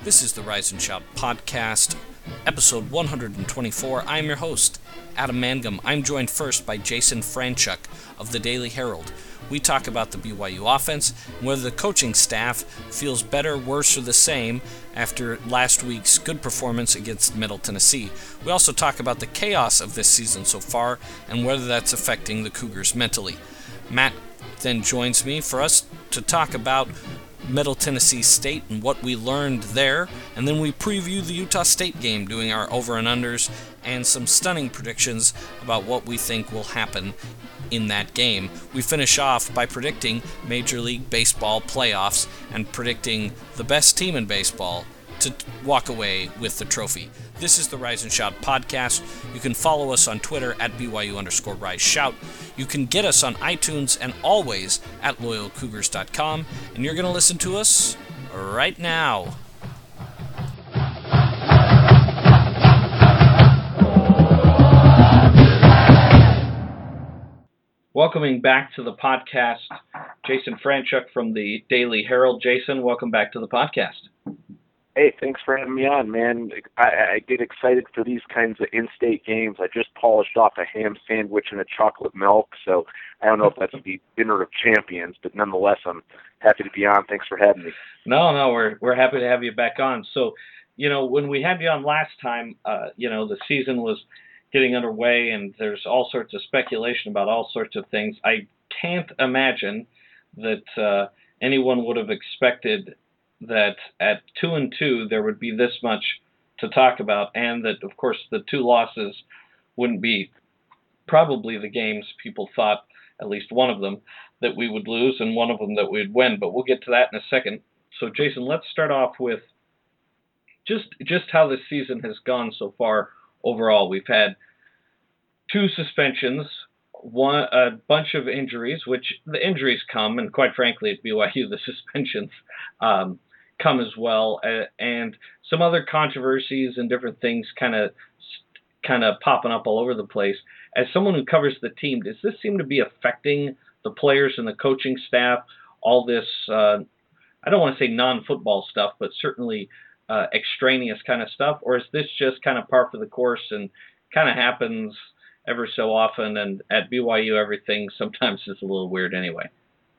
This is the Rise and Shout podcast, episode 124. I'm your host, Adam Mangum. I'm joined first by Jason Franchuk of the Daily Herald. We talk about the BYU offense and whether the coaching staff feels better, worse, or the same after last week's good performance against Middle Tennessee. We also talk about the chaos of this season so far and whether that's affecting the Cougars mentally. Matt then joins me for us to talk about Middle Tennessee State and what we learned there, and then we preview the Utah State game, doing our over and unders and some stunning predictions about what we think will happen in that game. We finish off by predicting Major League Baseball playoffs and predicting the best team in baseball to walk away with the trophy. This is the Rise and Shout podcast. You can follow us on Twitter at BYU_RiseShout. You can get us on iTunes and always at LoyalCougars.com. And you're going to listen to us right now. Welcoming back to the podcast, Jason Franchuk from the Daily Herald. Jason, welcome back to the podcast. Hey, thanks for having me on, man. I get excited for these kinds of in-state games. I just polished off a ham sandwich and a chocolate milk, so I don't know if that's the dinner of champions, but nonetheless, I'm happy to be on. Thanks for having me. No, we're happy to have you back on. So, when we had you on last time, the season was getting underway, and there's all sorts of speculation about all sorts of things. I can't imagine that anyone would have expected that at 2-2 there would be this much to talk about, and that, of course, the two losses wouldn't be probably the games people thought, at least one of them, that we would lose and one of them that we'd win. But we'll get to that in a second. So, Jason, let's start off with just how this season has gone so far overall. We've had two suspensions, a bunch of injuries, which the injuries come, and quite frankly at BYU the suspensions come as well, and some other controversies and different things kind of popping up all over the place. As someone who covers the team, does this seem to be affecting the players and the coaching staff, all this, I don't want to say non-football stuff, but certainly extraneous kind of stuff, or is this just kind of par for the course and kind of happens ever so often, and at BYU everything sometimes is a little weird anyway?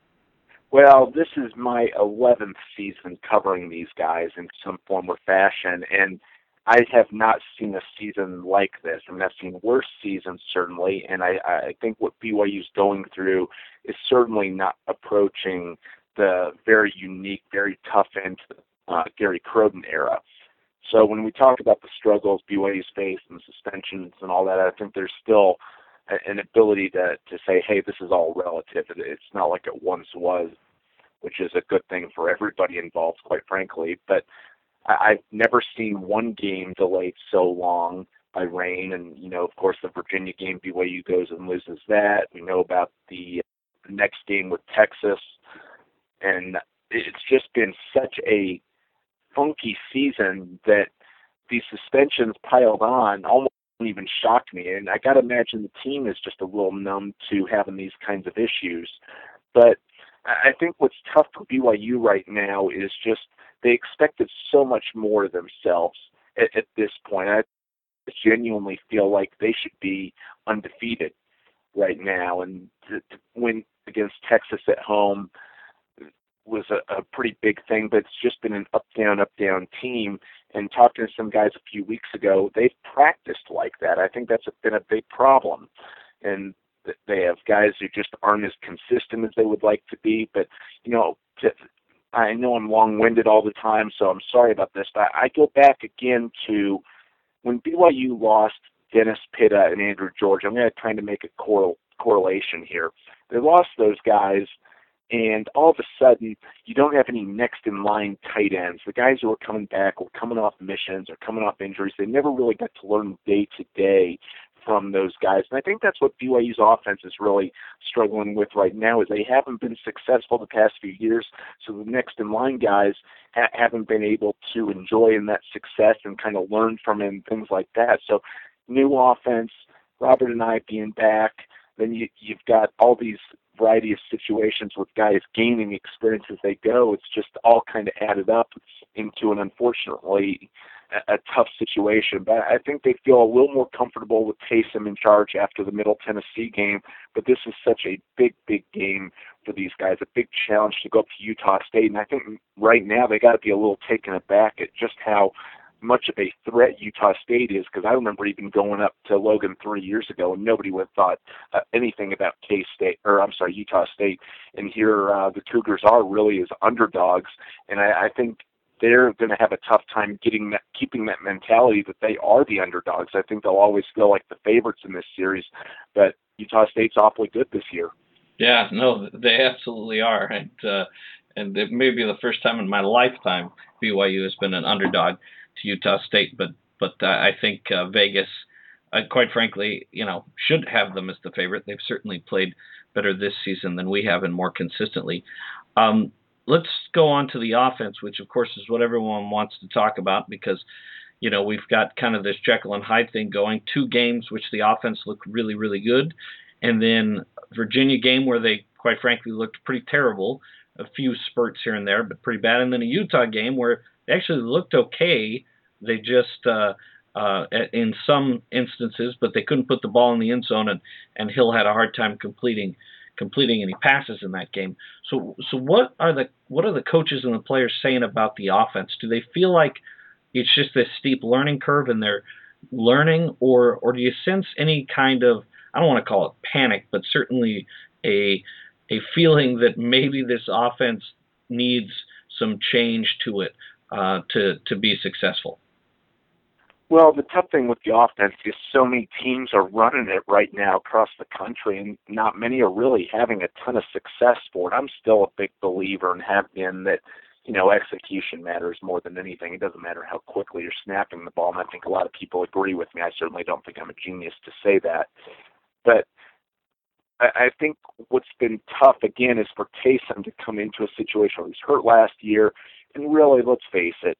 Well, this is my 11th season covering these guys in some form or fashion, and I have not seen a season like this. I mean, I've seen worse seasons, certainly, and I think what BYU's going through is certainly not approaching the very unique, very tough end Gary Crowden era. So when we talk about the struggles BYU's faced and the suspensions and all that, I think there's still an ability to say, hey, this is all relative. It's not like it once was, which is a good thing for everybody involved, quite frankly. But I've never seen one game delayed so long by rain. And, of course, the Virginia game, BYU goes and loses that. We know about the next game with Texas. And it's just been such a funky season that these suspensions piled on almost even shocked me, and I got to imagine the team is just a little numb to having these kinds of issues. But I think what's tough for BYU right now is just they expected so much more of themselves at this point. I genuinely feel like they should be undefeated right now, and to win against Texas at home was a pretty big thing, but it's just been an up-down team. And talking to some guys a few weeks ago, they've practiced like that. I think that's been a big problem. And they have guys who just aren't as consistent as they would like to be. But, I know I'm long-winded all the time, so I'm sorry about this. But I go back again to when BYU lost Dennis Pitta and Andrew George. I'm going to try to make a correlation here. They lost those guys, and all of a sudden, you don't have any next-in-line tight ends. The guys who are coming back or coming off missions or coming off injuries, they never really got to learn day-to-day from those guys. And I think that's what BYU's offense is really struggling with right now, is they haven't been successful the past few years, so the next-in-line guys haven't been able to enjoy in that success and kind of learn from it and things like that. So new offense, Robert and I being back, then you've got all these variety of situations with guys gaining experience as they go. It's just all kind of added up. It's into an unfortunately a tough situation. But I think they feel a little more comfortable with Taysom in charge after the Middle Tennessee game. But this is such a big, big game for these guys, a big challenge to go up to Utah State. And I think right now they got to be a little taken aback at just how much of a threat Utah State is, because I remember even going up to Logan 3 years ago and nobody would have thought anything about Utah State. And here the Cougars are really as underdogs, and I think they're going to have a tough time keeping that mentality that they are the underdogs. I think they'll always feel like the favorites in this series, but Utah State's awfully good this year. Yeah, no, they absolutely are, and it may be the first time in my lifetime BYU has been an underdog to Utah State, but I think Vegas, quite frankly, should have them as the favorite. They've certainly played better this season than we have and more consistently. Let's go on to the offense, which of course is what everyone wants to talk about because, we've got kind of this Jekyll and Hyde thing going. 2 games which the offense looked really, really good, and then Virginia game where they, quite frankly, looked pretty terrible. A few spurts here and there, but pretty bad. And then a Utah game where they actually looked okay. They just, in some instances, but they couldn't put the ball in the end zone, and Hill had a hard time completing any passes in that game. So what are the coaches and the players saying about the offense? Do they feel like it's just this steep learning curve and they're learning, or do you sense any kind of, I don't want to call it panic, but certainly a feeling that maybe this offense needs some change to it to be successful? Well, the tough thing with the offense is so many teams are running it right now across the country, and not many are really having a ton of success for it. I'm still a big believer and have been that, execution matters more than anything. It doesn't matter how quickly you're snapping the ball, and I think a lot of people agree with me. I certainly don't think I'm a genius to say that. But I think what's been tough, again, is for Taysom to come into a situation where he's hurt last year, and really, let's face it,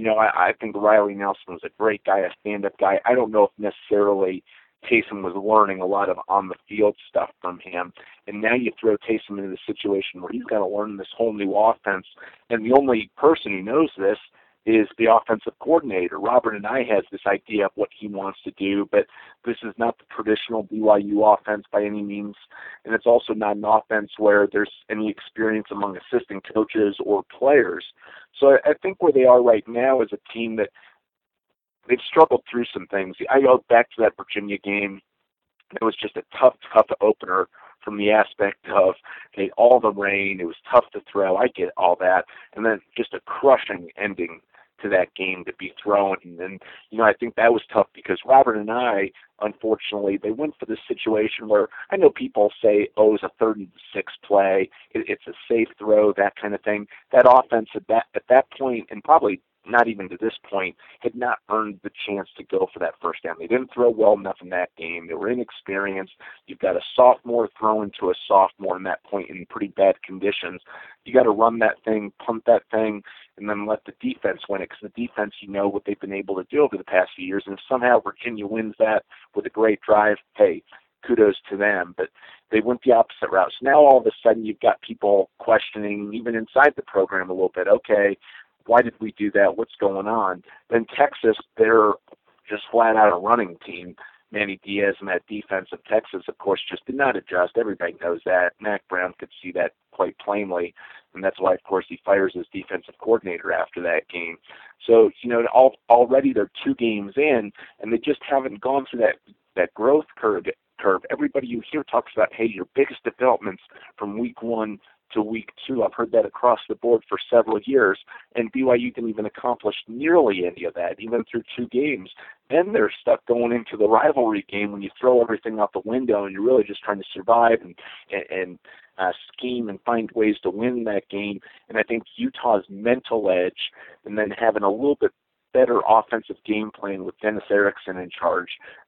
I think Riley Nelson was a great guy, a stand-up guy. I don't know if necessarily Taysom was learning a lot of on-the-field stuff from him. And now you throw Taysom into the situation where he's got to learn this whole new offense. And the only person who knows this is the offensive coordinator. Robert and I has this idea of what he wants to do, but this is not the traditional BYU offense by any means. And it's also not an offense where there's any experience among assistant coaches or players. So I think where they are right now is a team that they've struggled through some things. I go back to that Virginia game. It was just a tough opener from the aspect of all the rain. It was tough to throw. I get all that. And then just a crushing ending to that game to be thrown. And I think that was tough because Robert and I, unfortunately, they went for this situation where I know people say, it was a 3rd and 6 play. It's a safe throw, that kind of thing. That offense at that point, and probably not even to this point, had not earned the chance to go for that first down. They didn't throw well enough in that game. They were inexperienced. You've got a sophomore throwing to a sophomore in that point in pretty bad conditions. You got to run that thing, punt that thing, and then let the defense win it, because the defense, what they've been able to do over the past few years. And if somehow Virginia wins that with a great drive, hey, kudos to them. But they went the opposite route. So now all of a sudden you've got people questioning, even inside the program a little bit, okay, why did we do that? What's going on? Then Texas, they're just flat out a running team. Manny Diaz and that defense of Texas, of course, just did not adjust. Everybody knows that. Mac Brown could see that quite plainly, and that's why, of course, he fires his defensive coordinator after that game. So, already they're 2 games in, and they just haven't gone through that growth curve. Everybody you hear talks about, hey, your biggest developments from week 1 to week 2. I've heard that across the board for several years, and BYU didn't even accomplish nearly any of that, even through 2 games. Then they're stuck going into the rivalry game when you throw everything out the window and you're really just trying to survive and scheme and find ways to win that game. And I think Utah's mental edge, and then having a little bit better offensive game plan with Dennis Erickson in charge,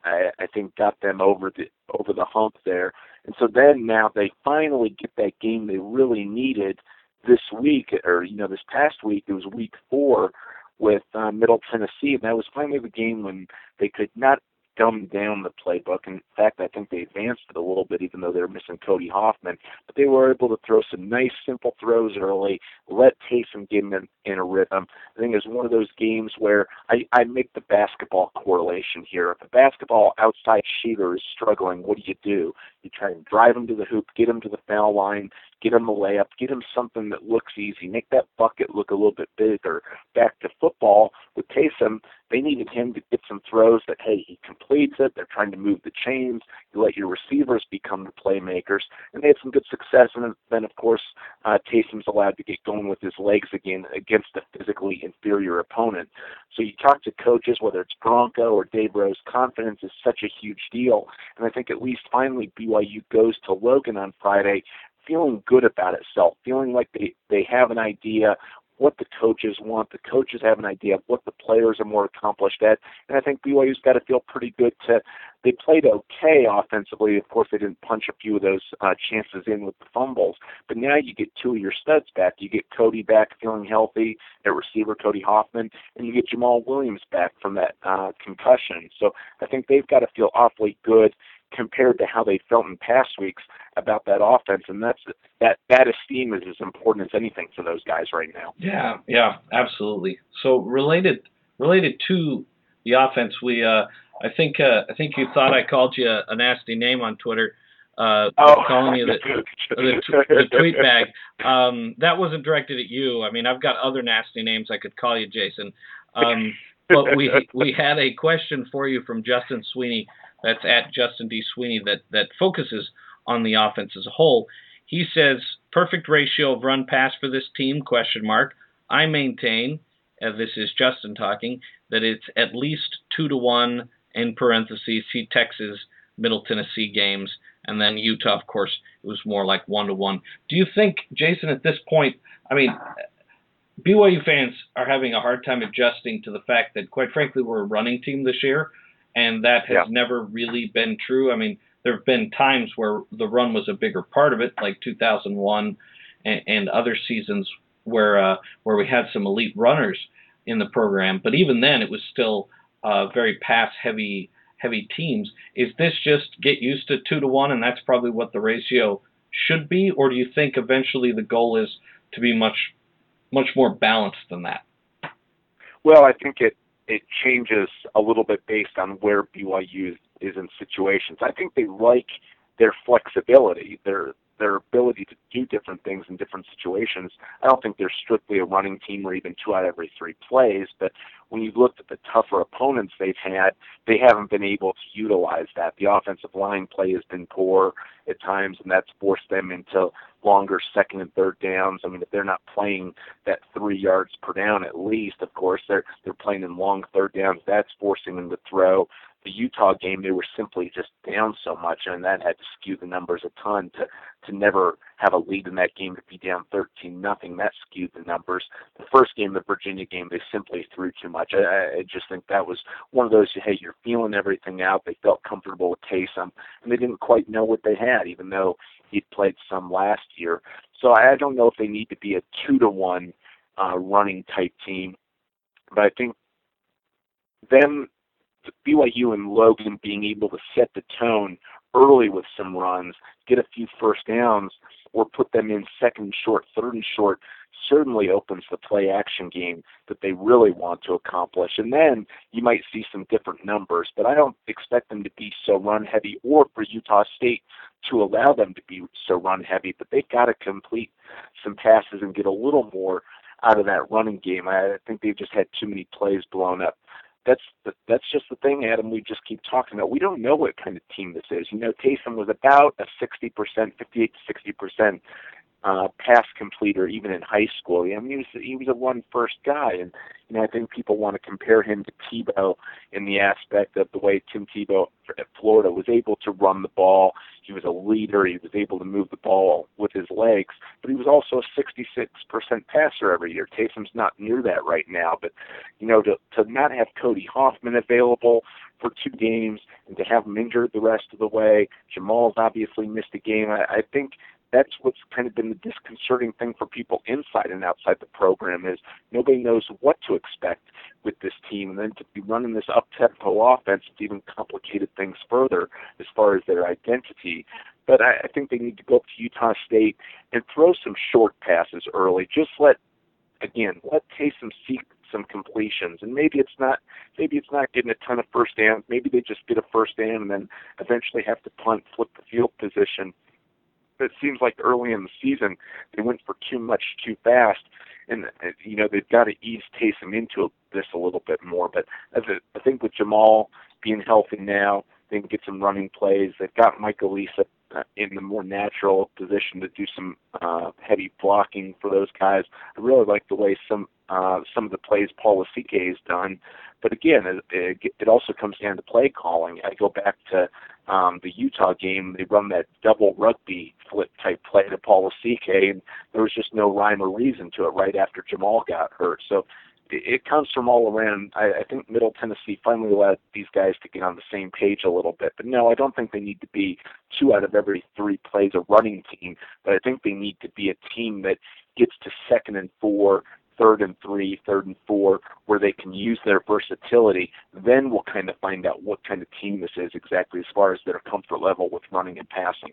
I think got them over the hump there. And so then now they finally get that game they really needed this week, or this past week. It was week 4 with Middle Tennessee, and that was finally the game when they could not dumbed down the playbook. In fact, I think they advanced it a little bit, even though they're missing Cody Hoffman. But they were able to throw some nice, simple throws early, let Taysom get in a rhythm. I think it's one of those games where I make the basketball correlation here. If a basketball outside shooter is struggling, what do? You try and drive him to the hoop, get him to the foul line, get him a layup, get him something that looks easy, make that bucket look a little bit bigger. Back to football with Taysom, they needed him to get some throws that, hey, he completes it. They're trying to move the chains. You let your receivers become the playmakers. And they had some good success. And then, of course, Taysom's allowed to get going with his legs again against a physically inferior opponent. So you talk to coaches, whether it's Bronco or Dave Rose, confidence is such a huge deal. And I think at least finally BYU goes to Logan on Friday feeling good about itself, feeling like they have an idea what the coaches want. The coaches have an idea of what the players are more accomplished at. And I think BYU's got to feel pretty good they played okay offensively. Of course, they didn't punch a few of those chances in with the fumbles. But now you get two of your studs back. You get Cody back feeling healthy at receiver, Cody Hoffman, and you get Jamal Williams back from that concussion. So I think they've got to feel awfully good compared to how they felt in past weeks about that offense, and that esteem is as important as anything for those guys right now. Yeah, absolutely. So related to the offense, I think you thought I called you a nasty name on Twitter, calling you the tweet bag. That wasn't directed at you. I mean, I've got other nasty names I could call you, Jason. But we had a question for you from Justin Sweeney. That's at Justin D. Sweeney that focuses on the offense as a whole. He says, perfect ratio of run-pass for this team, ? I maintain, this is Justin talking, that it's at least 2-1, in parentheses, see Texas, Middle Tennessee games, and then Utah, of course, it was more like 1-1. Do you think, Jason, at this point, I mean, BYU fans are having a hard time adjusting to the fact that, quite frankly, we're a running team this year, and that has never really been true. I mean, there have been times where the run was a bigger part of it, like 2001 and other seasons where we had some elite runners in the program. But even then, it was still very pass-heavy teams. Is this just get used to 2-1, and that's probably what the ratio should be? Or do you think eventually the goal is to be much more balanced than that? Well, I think it changes a little bit based on where BYU is in situations. I think they like their flexibility, their ability to do different things in different situations. I don't think they're strictly a running team or even 2 out of every 3 plays, but when you've looked at the tougher opponents they've had, they haven't been able to utilize that. The offensive line play has been poor at times, and that's forced them into longer second and third downs. I mean, if they're not playing that 3 yards per down at least, of course, they're playing in long third downs. That's forcing them to throw. The Utah game, they were simply just down so much, and that had to skew the numbers a ton to never have a lead in that game, to be down 13-0. That skewed the numbers. The first game, the Virginia game, they simply threw too much. I just think that was one of those, hey, you're feeling everything out. They felt comfortable with Taysom, and they didn't quite know what they had, even though he'd played some last year. So I don't know if they need to be a 2-1 running type team, but I think them, BYU and Logan, being able to set the tone early with some runs, get a few first downs, or put them in second and short, third and short, certainly opens the play action game that they really want to accomplish. And then you might see some different numbers, but I don't expect them to be so run heavy, or for Utah State to allow them to be so run heavy, but they've got to complete some passes and get a little more out of that running game. I think they've just had too many plays blown up. That's just the thing, Adam, we just keep talking about. We don't know what kind of team this is. You know, Taysom was about a 58 to 60% pass completer even in high school. I mean, he was a run-first guy, and I think people want to compare him to Tebow in the aspect of the way Tim Tebow at Florida was able to run the ball. He was a leader. He was able to move the ball with his legs, but he was also a 66% passer every year. Taysom's not near that right now, but to not have Cody Hoffman available for 2 games and to have him injured the rest of the way, Jamal's obviously missed a game. I think that's what's kind of been the disconcerting thing for people inside and outside the program is nobody knows what to expect with this team. And then to be running this up-tempo offense, it's even complicated things further as far as their identity. But I think they need to go up to Utah State and throw some short passes early. Just let Taysom seek some completions, and maybe it's not getting a ton of first down. Maybe they just get a first down and then eventually have to punt, flip the field position. But it seems like early in the season they went for too much too fast, and they've got to ease Taysom into this a little bit more. But I think with Jamal being healthy now, they can get some running plays. They've got Mike Elisa in the more natural position to do some heavy blocking for those guys. I really like the way some of the plays Paul Lasike has done. But again, it also comes down to play calling. I go back to the Utah game. They run that double rugby flip type play to Paul Lasike, and there was just no rhyme or reason to it right after Jamal got hurt. So it comes from all around. I think Middle Tennessee finally allowed these guys to get on the same page a little bit. But no, I don't think they need to be 2 out of every 3 plays a running team. But I think they need to be a team that gets to 2nd and 4, 3rd and 3, 3rd and 4, where they can use their versatility. Then we'll kind of find out what kind of team this is exactly as far as their comfort level with running and passing.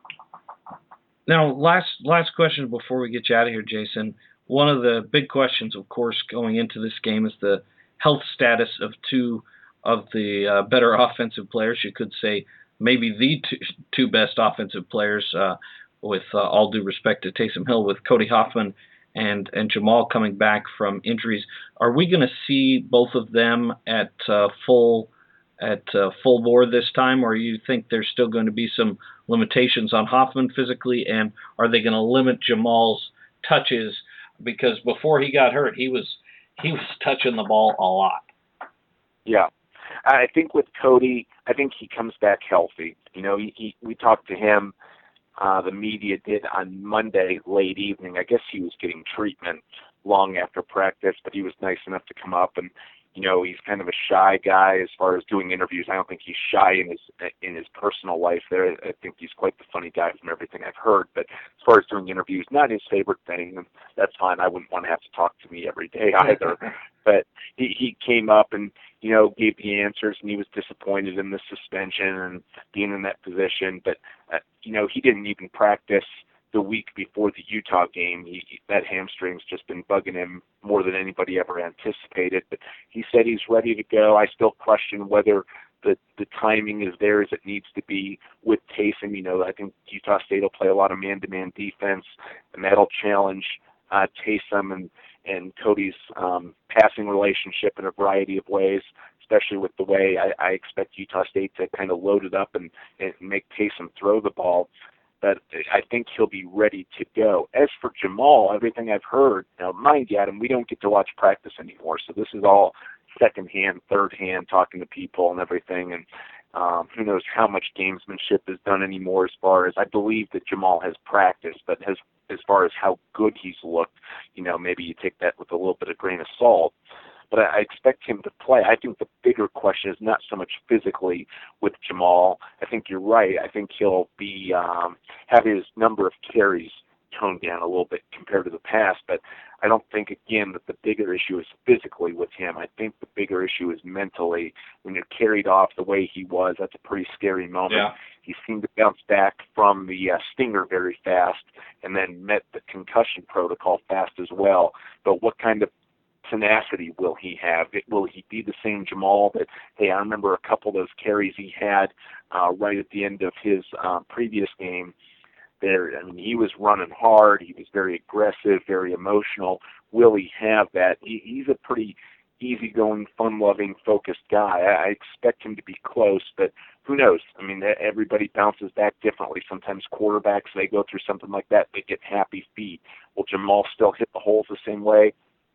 Now, last question before we get you out of here, Jason. One of the big questions, of course, going into this game is the health status of 2 of the better offensive players. You could say maybe the two best offensive players, with all due respect to Taysom Hill, with Cody Hoffman and Jamal coming back from injuries. Are we going to see both of them at full bore this time, or you think there's still going to be some limitations on Hoffman physically, and are they going to limit Jamal's touches? Because before he got hurt, he was touching the ball a lot. Yeah. I think with Cody, I think he comes back healthy. We talked to him, the media did on Monday late evening. I guess he was getting treatment long after practice, but he was nice enough to come up and he's kind of a shy guy as far as doing interviews. I don't think he's shy in his personal life there. I think he's quite the funny guy from everything I've heard. But as far as doing interviews, not his favorite thing, and that's fine. I wouldn't want to have to talk to me every day either. But he came up and, gave the answers, and he was disappointed in the suspension and being in that position. But, he didn't even practice the week before the Utah game. That hamstring's just been bugging him more than anybody ever anticipated. But he said he's ready to go. I still question whether the timing is there as it needs to be with Taysom. I think Utah State will play a lot of man-to-man defense, and that'll challenge Taysom and Cody's passing relationship in a variety of ways, especially with the way I expect Utah State to kind of load it up and make Taysom throw the ball. But I think he'll be ready to go. As for Jamal, everything I've heard, now mind you, Adam, we don't get to watch practice anymore, so this is all second-hand, third-hand, talking to people and everything, and who knows how much gamesmanship is done anymore as far as, I believe that Jamal has practiced, but as far as how good he's looked, maybe you take that with a little bit of grain of salt. But I expect him to play. I think the bigger question is not so much physically with Jamal. I think you're right. I think he'll be have his number of carries toned down a little bit compared to the past. But I don't think, again, that the bigger issue is physically with him. I think the bigger issue is mentally. When you're carried off the way he was, that's a pretty scary moment. Yeah. He seemed to bounce back from the stinger very fast and then met the concussion protocol fast as well. But what kind of tenacity will he have? Will he be the same Jamal that, hey, I remember a couple of those carries he had right at the end of his previous game there. I mean, he was running hard. He was very aggressive, very emotional. Will he have that? He's a pretty easygoing, fun-loving, focused guy. I expect him to be close, but who knows? I mean, everybody bounces back differently. Sometimes quarterbacks, they go through something like that, they get happy feet. Will Jamal still hit the holes the same way?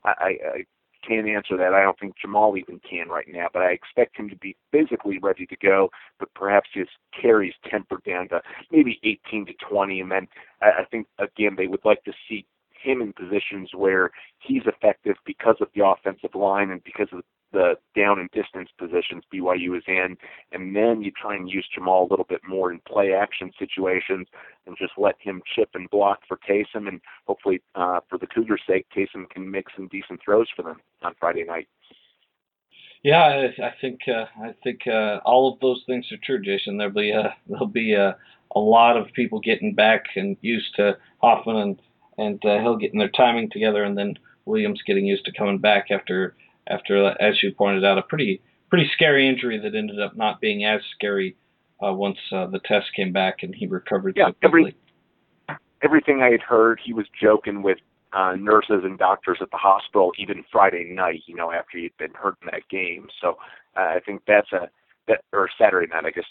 I can't answer that. I don't think Jamal even can right now, but I expect him to be physically ready to go, but perhaps his carries tempered down to maybe 18 to 20, and then I think, again, they would like to see him in positions where he's effective because of the offensive line and because of the down and distance positions BYU is in, and then you try and use Jamal a little bit more in play action situations and just let him chip and block for Taysom, and hopefully for the Cougars' sake, Taysom can make some decent throws for them on Friday night. Yeah, I think all of those things are true, Jason. There'll be a lot of people getting back and used to Hoffman and Hill getting their timing together, and then Williams getting used to coming back after as you pointed out, a pretty scary injury that ended up not being as scary once the test came back and he recovered so quickly. Everything I had heard, he was joking with nurses and doctors at the hospital even Friday night, after he'd been hurt in that game. So I think or Saturday night, I guess,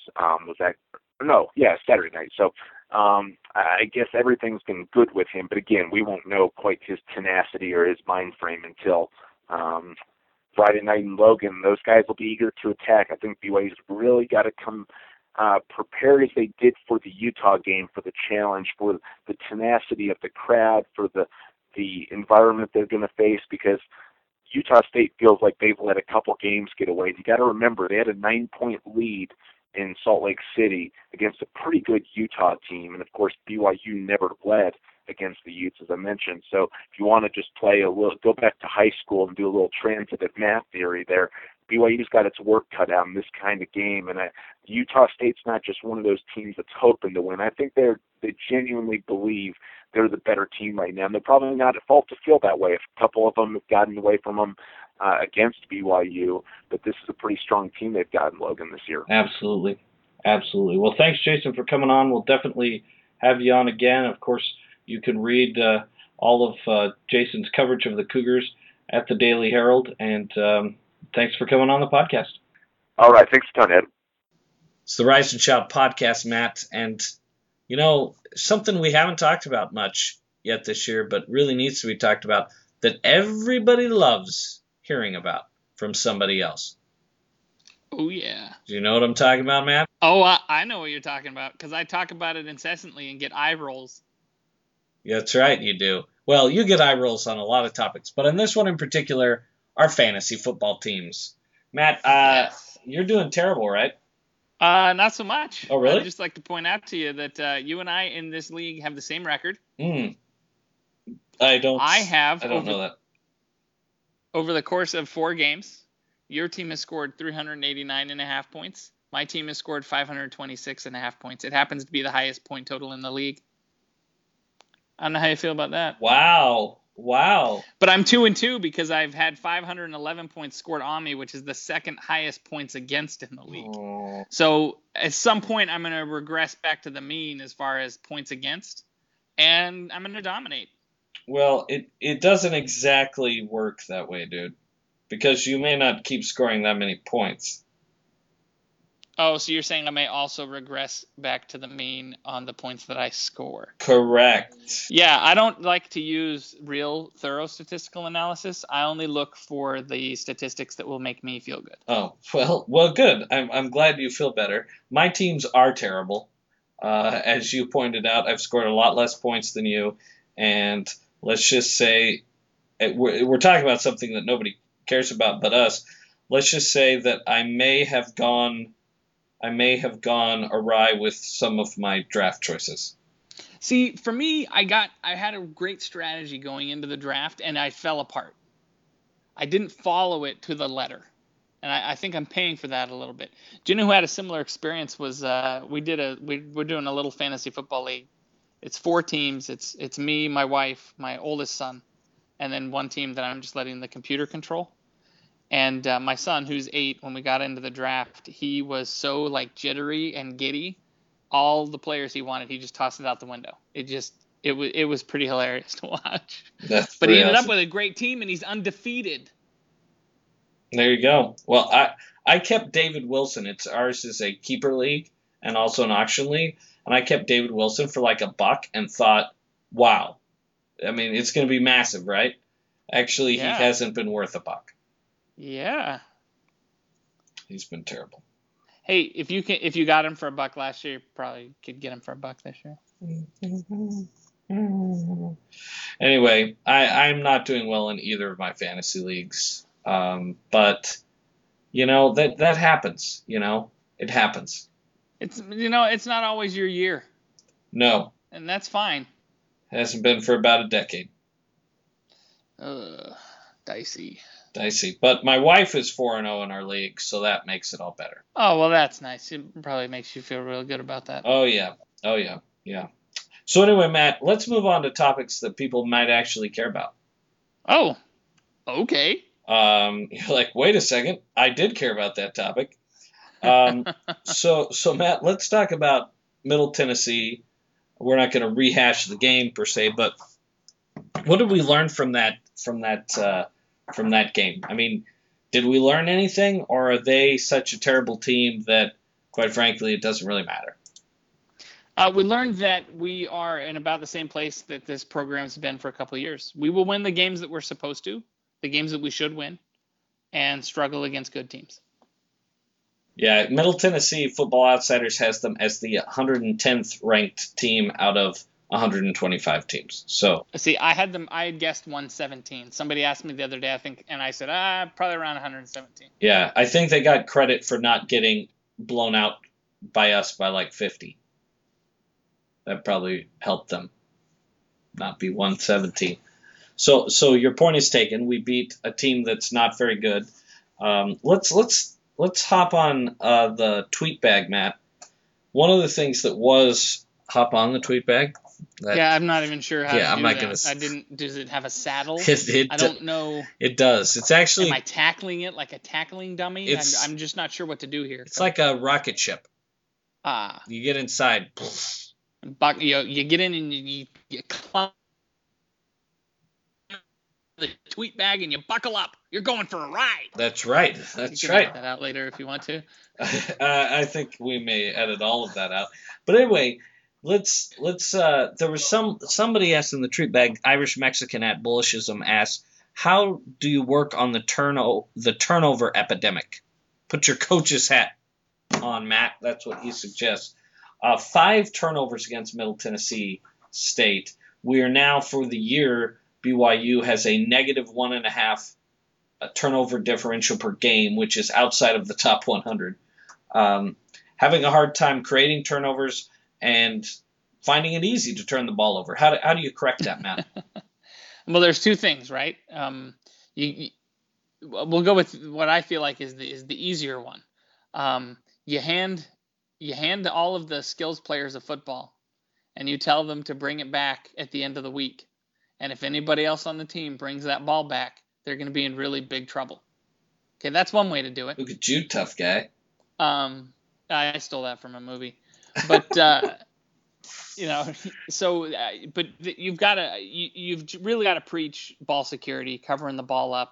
Saturday night. So I guess everything's been good with him, but again, we won't know quite his tenacity or his mind frame until Friday night in Logan. Those guys will be eager to attack. I think BYU's really got to come prepared as they did for the Utah game, for the challenge, for the tenacity of the crowd, for the environment they're going to face, because Utah State feels like they've let a couple games get away. You got to remember, they had a 9-point lead in Salt Lake City against a pretty good Utah team, and of course BYU never led against the Utes, as I mentioned. So if you want to just go back to high school and do a little transitive math theory there, BYU's got its work cut out in this kind of game, and Utah State's not just one of those teams that's hoping to win. I think they genuinely believe they're the better team right now, and they're probably not at fault to feel that way. A couple of them have gotten away from them against BYU, but this is a pretty strong team they've got in Logan this year. Absolutely. Well, thanks, Jason, for coming on. We'll definitely have you on again. Of course, you can read all of Jason's coverage of the Cougars at the Daily Herald, and thanks for coming on the podcast. All right. Thanks a ton, Ed. It's the Rise and Shout podcast, Matt. And, something we haven't talked about much yet this year, but really needs to be talked about, that everybody loves hearing about from somebody else. Oh, yeah. Do you know what I'm talking about, Matt? Oh, I know what you're talking about, because I talk about it incessantly and get eye rolls. Yeah, that's right, you do. Well, you get eye rolls on a lot of topics, but on this one in particular, our fantasy football teams. Matt, yes. You're doing terrible, right? Not so much. Oh, really? I'd just like to point out to you that you and I in this league have the same record. I don't know that. Over the course of 4 games, your team has scored 389.5 points. My team has scored 526.5 points. It happens to be the highest point total in the league. I don't know how you feel about that. Wow. But I'm 2-2 because I've had 511 points scored on me, which is the second highest points against in the league. Oh. So at some point, I'm going to regress back to the mean as far as points against, and I'm going to dominate. Well, it doesn't exactly work that way, dude, because you may not keep scoring that many points. Oh, so you're saying I may also regress back to the mean on the points that I score. Correct. Yeah, I don't like to use real thorough statistical analysis. I only look for the statistics that will make me feel good. Oh, well, good. I'm glad you feel better. My teams are terrible. As you pointed out, I've scored a lot less points than you, and let's just say we're talking about something that nobody cares about but us. Let's just say that I may have gone awry with some of my draft choices. See, for me, I had a great strategy going into the draft, and I fell apart. I didn't follow it to the letter, and I think I'm paying for that a little bit. Do you know who had a similar experience? Was we're doing a little fantasy football league. It's 4 teams. It's me, my wife, my oldest son, and then one team that I'm just letting the computer control. And my son, who's 8, when we got into the draft, he was so jittery and giddy. All the players he wanted, he just tossed it out the window. It was pretty hilarious to watch. But he ended up with a great team, and he's undefeated. There you go. Well, I kept David Wilson. Ours is a keeper league and also an auction league, and I kept David Wilson for $1 and thought, wow, I mean, it's going to be massive, right? Actually, yeah. He hasn't been worth $1. Yeah. He's been terrible. Hey, if you got him for $1 last year, you probably could get him for $1 this year. Anyway, I'm not doing well in either of my fantasy leagues. But that happens. It happens. It's not always your year, No, and that's fine. hasn't been for about a decade. Dicey. But my wife is 4-0 in our league, so that makes it all better. Oh, well, that's nice. It probably makes you feel real good about that. Oh yeah. Yeah. So anyway, Matt, let's move on to topics that people might actually care about. Oh, okay. You're like, wait a second, I did care about that topic. So Matt, let's talk about Middle Tennessee. We're not going to rehash the game per se, but what did we learn from that game? I mean, did we learn anything, or are they such a terrible team that, quite frankly, it doesn't really matter? We learned that we are in about the same place that this program's been for a couple of years. We will win the games that we're supposed to, the games that we should win, and struggle against good teams. Yeah, Middle Tennessee Football Outsiders has them as the 110th ranked team out of 125 teams. So see, I had guessed 117. Somebody asked me the other day, I think, and I said, probably around 117. Yeah, I think they got credit for not getting blown out by us by like 50. That probably helped them not be 117. So your point is taken. We beat a team that's not very good. Let's hop on the tweet bag, Matt. One of the things that was hop on the tweet bag. I'm not even sure how. Yeah, to I'm do not that. gonna. I didn't. Does it have a saddle? I don't know. It does. It's actually. Am I tackling it like a tackling dummy? I'm just not sure what to do here. It's like a rocket ship. Ah. You get inside. You get in and you climb the tweet bag and you buckle up. You're going for a ride. That's right. You can edit that out later if you want to. I think we may edit all of that out. But anyway, let's. There was somebody asked in the tweet bag. Irish Mexican at Bullishism asked, "How do you work on the turnover epidemic?" Put your coach's hat on, Matt. That's what he suggests. 5 turnovers against Middle Tennessee State. We are now, for the year, BYU has a negative 1.5 turnover differential per game, which is outside of the top 100. Having a hard time creating turnovers and finding it easy to turn the ball over. How do you correct that, Matt? Well, there's 2 things, right? We'll go with what I feel like is the easier one. You hand all of the skills players of football, and you tell them to bring it back at the end of the week. And if anybody else on the team brings that ball back, they're going to be in really big trouble. Okay, that's one way to do it. Look at you, tough guy. I stole that from a movie, but but you've really got to preach ball security, covering the ball up.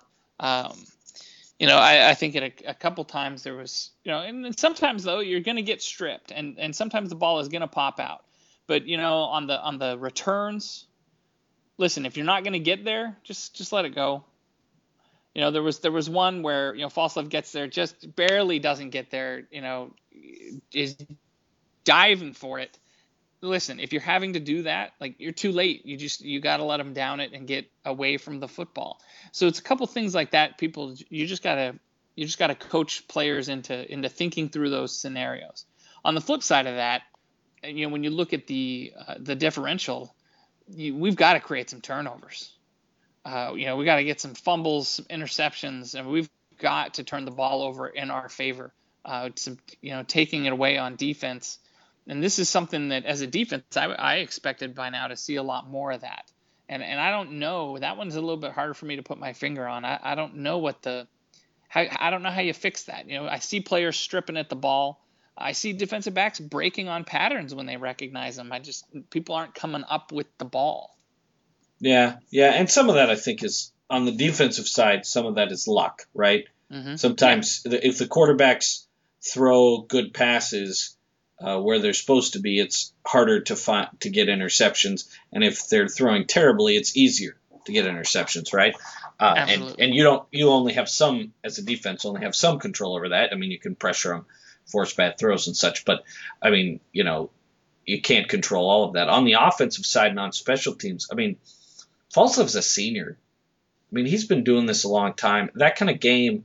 I think at a couple times there was, and sometimes though you're going to get stripped, and sometimes the ball is going to pop out. But on the returns, listen, if you're not going to get there, just let it go. There was one where Falslev gets there, just barely doesn't get there. Is diving for it. Listen, if you're having to do that, like, you're too late. You got to let them down it and get away from the football. So it's a couple things like that. You just gotta coach players into thinking through those scenarios. On the flip side of that, when you look at the differential, we've got to create some turnovers. We got to get some fumbles, some interceptions, and we've got to turn the ball over in our favor. Taking it away on defense. And this is something that, as a defense, I expected by now to see a lot more of that. And I don't know. That one's a little bit harder for me to put my finger on. I don't know I don't know how you fix that. I see players stripping at the ball. I see defensive backs breaking on patterns when they recognize them. People aren't coming up with the ball. Yeah, and some of that I think is on the defensive side. Some of that is luck, right? Mm-hmm. Sometimes if the quarterbacks throw good passes where they're supposed to be, it's harder to get interceptions. And if they're throwing terribly, it's easier to get interceptions, right? Absolutely. And you only have some, as a defense, only have some control over that. I mean, you can pressure them, force bad throws and such, but I mean, you can't control all of that. On the offensive side and on special teams, I mean, Falslev's a senior. I mean, he's been doing this a long time. That kind of game,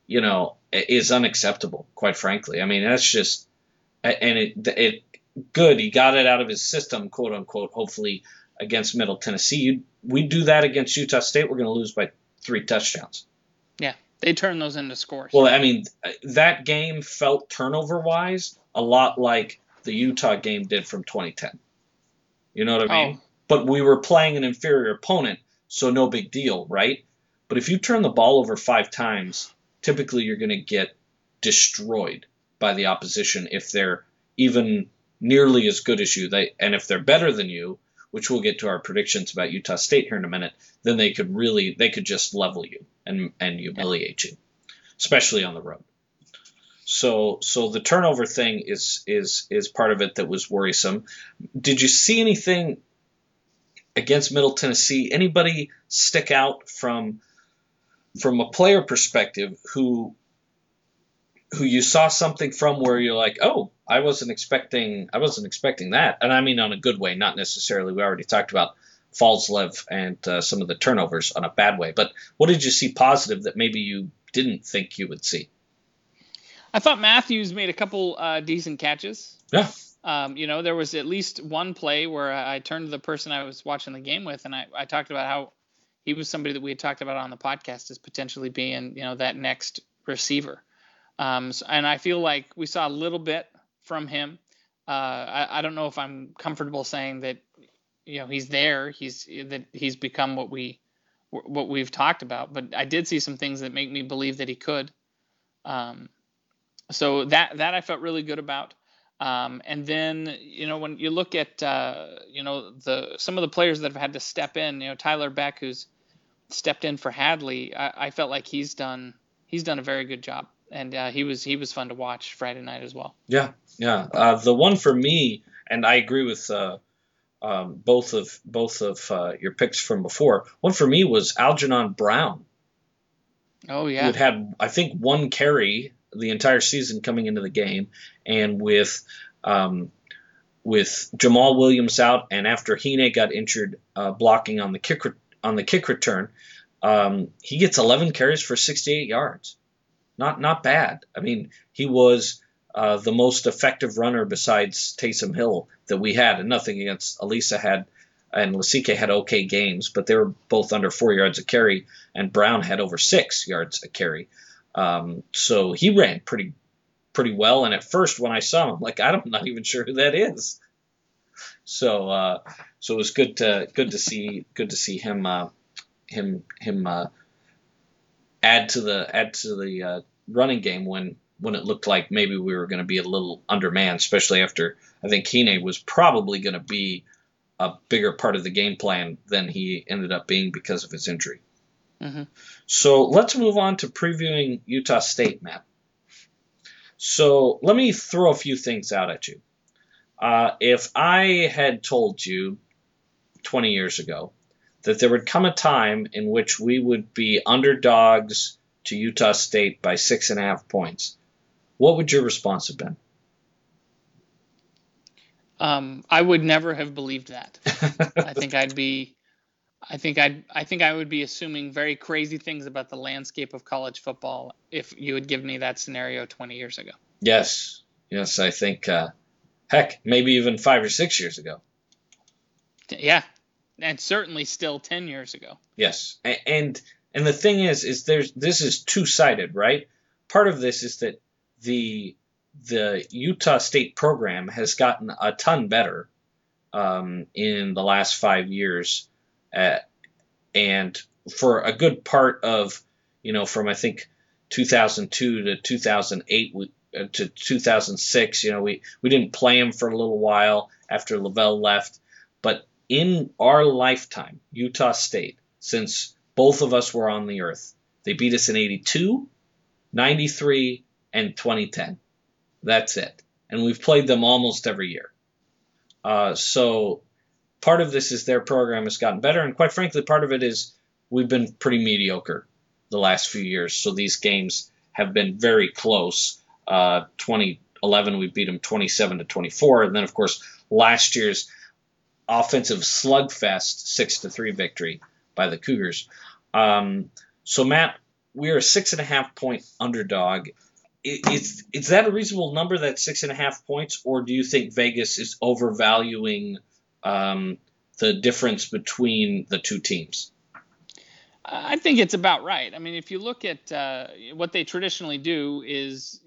is unacceptable, quite frankly. I mean, that's just, and it good. He got it out of his system, quote unquote, hopefully against Middle Tennessee. We do that against Utah State, we're going to lose by 3 touchdowns. Yeah, they turn those into scores. Well, I mean, that game felt turnover-wise a lot like the Utah game did from 2010. You know what I mean? But we were playing an inferior opponent, so no big deal, right? But if you turn the ball over 5 times, typically you're going to get destroyed by the opposition if they're even nearly as good as you. And if they're better than you, which we'll get to our predictions about Utah State here in a minute, then they could just level you and humiliate you, especially on the road. So the turnover thing is part of it that was worrisome. Did you see anything against Middle Tennessee? Anybody stick out from a player perspective who you saw something from where you're like, oh, I wasn't expecting that, and I mean on a good way, not necessarily. We already talked about Fallslev and some of the turnovers on a bad way, but what did you see positive that maybe you didn't think you would see? I thought Matthews made a couple decent catches. Yeah. There was at least one play where I turned to the person I was watching the game with, and I talked about how he was somebody that we had talked about on the podcast as potentially being, that next receiver. And I feel like we saw a little bit from him. I don't know if I'm comfortable saying that, he's there. He's become what we've talked about, but I did see some things that make me believe that he could. So that I felt really good about. And then, when you look at, some of the players that have had to step in, Tyler Beck, who's stepped in for Hadley, I felt like he's done a very good job. And he was fun to watch Friday night as well. Yeah. The one for me, and I agree with both of your picks from before. One for me was Algernon Brown. Oh yeah. Who had I think 1 carry the entire season coming into the game, and with Jamal Williams out, and after Hine got injured blocking on the kick return, he gets 11 carries for 68 yards. Not bad. I mean, he was the most effective runner besides Taysom Hill that we had, and nothing against Elisa and Lasike had okay games, but they were both under 4 yards a carry, and Brown had over 6 yards a carry. So he ran pretty well, and at first when I saw him, I'm like, I'm not even sure who that is. So it was good to see him add to the running game when it looked like maybe we were going to be a little undermanned, especially after I think Hine was probably going to be a bigger part of the game plan than he ended up being because of his injury. Mm-hmm. So let's move on to previewing Utah State, Matt. So let me throw a few things out at you. If I had told you 20 years ago that there would come a time in which we would be underdogs to Utah State by 6.5 points, what would your response have been? I would never have believed that. I think I would be assuming very crazy things about the landscape of college football if you had given me that scenario 20 years ago. Yes, I think, heck, maybe even 5 or 6 years ago. Yeah, and certainly still 10 years ago. Yes, and the thing is this is two-sided, right? Part of this is that the Utah State program has gotten a ton better in the last 5 years. And for a good part of, from I think 2002 to 2008 to 2006, we didn't play him for a little while after Lavelle left. But in our lifetime, Utah State, since both of us were on the earth, they beat us in 82, 93, and 2010. That's it. And we've played them almost every year. So part of this is their program has gotten better, and quite frankly, part of it is we've been pretty mediocre the last few years. So these games have been very close. 2011, we beat them 27-24, and then of course last year's offensive slugfest 6-3 victory by the Cougars. So Matt, we're a 6.5 point underdog. Is that a reasonable number, that 6.5 points, or do you think Vegas is overvaluing the difference between the two teams? I think it's about right. I mean, if you look at what they traditionally do is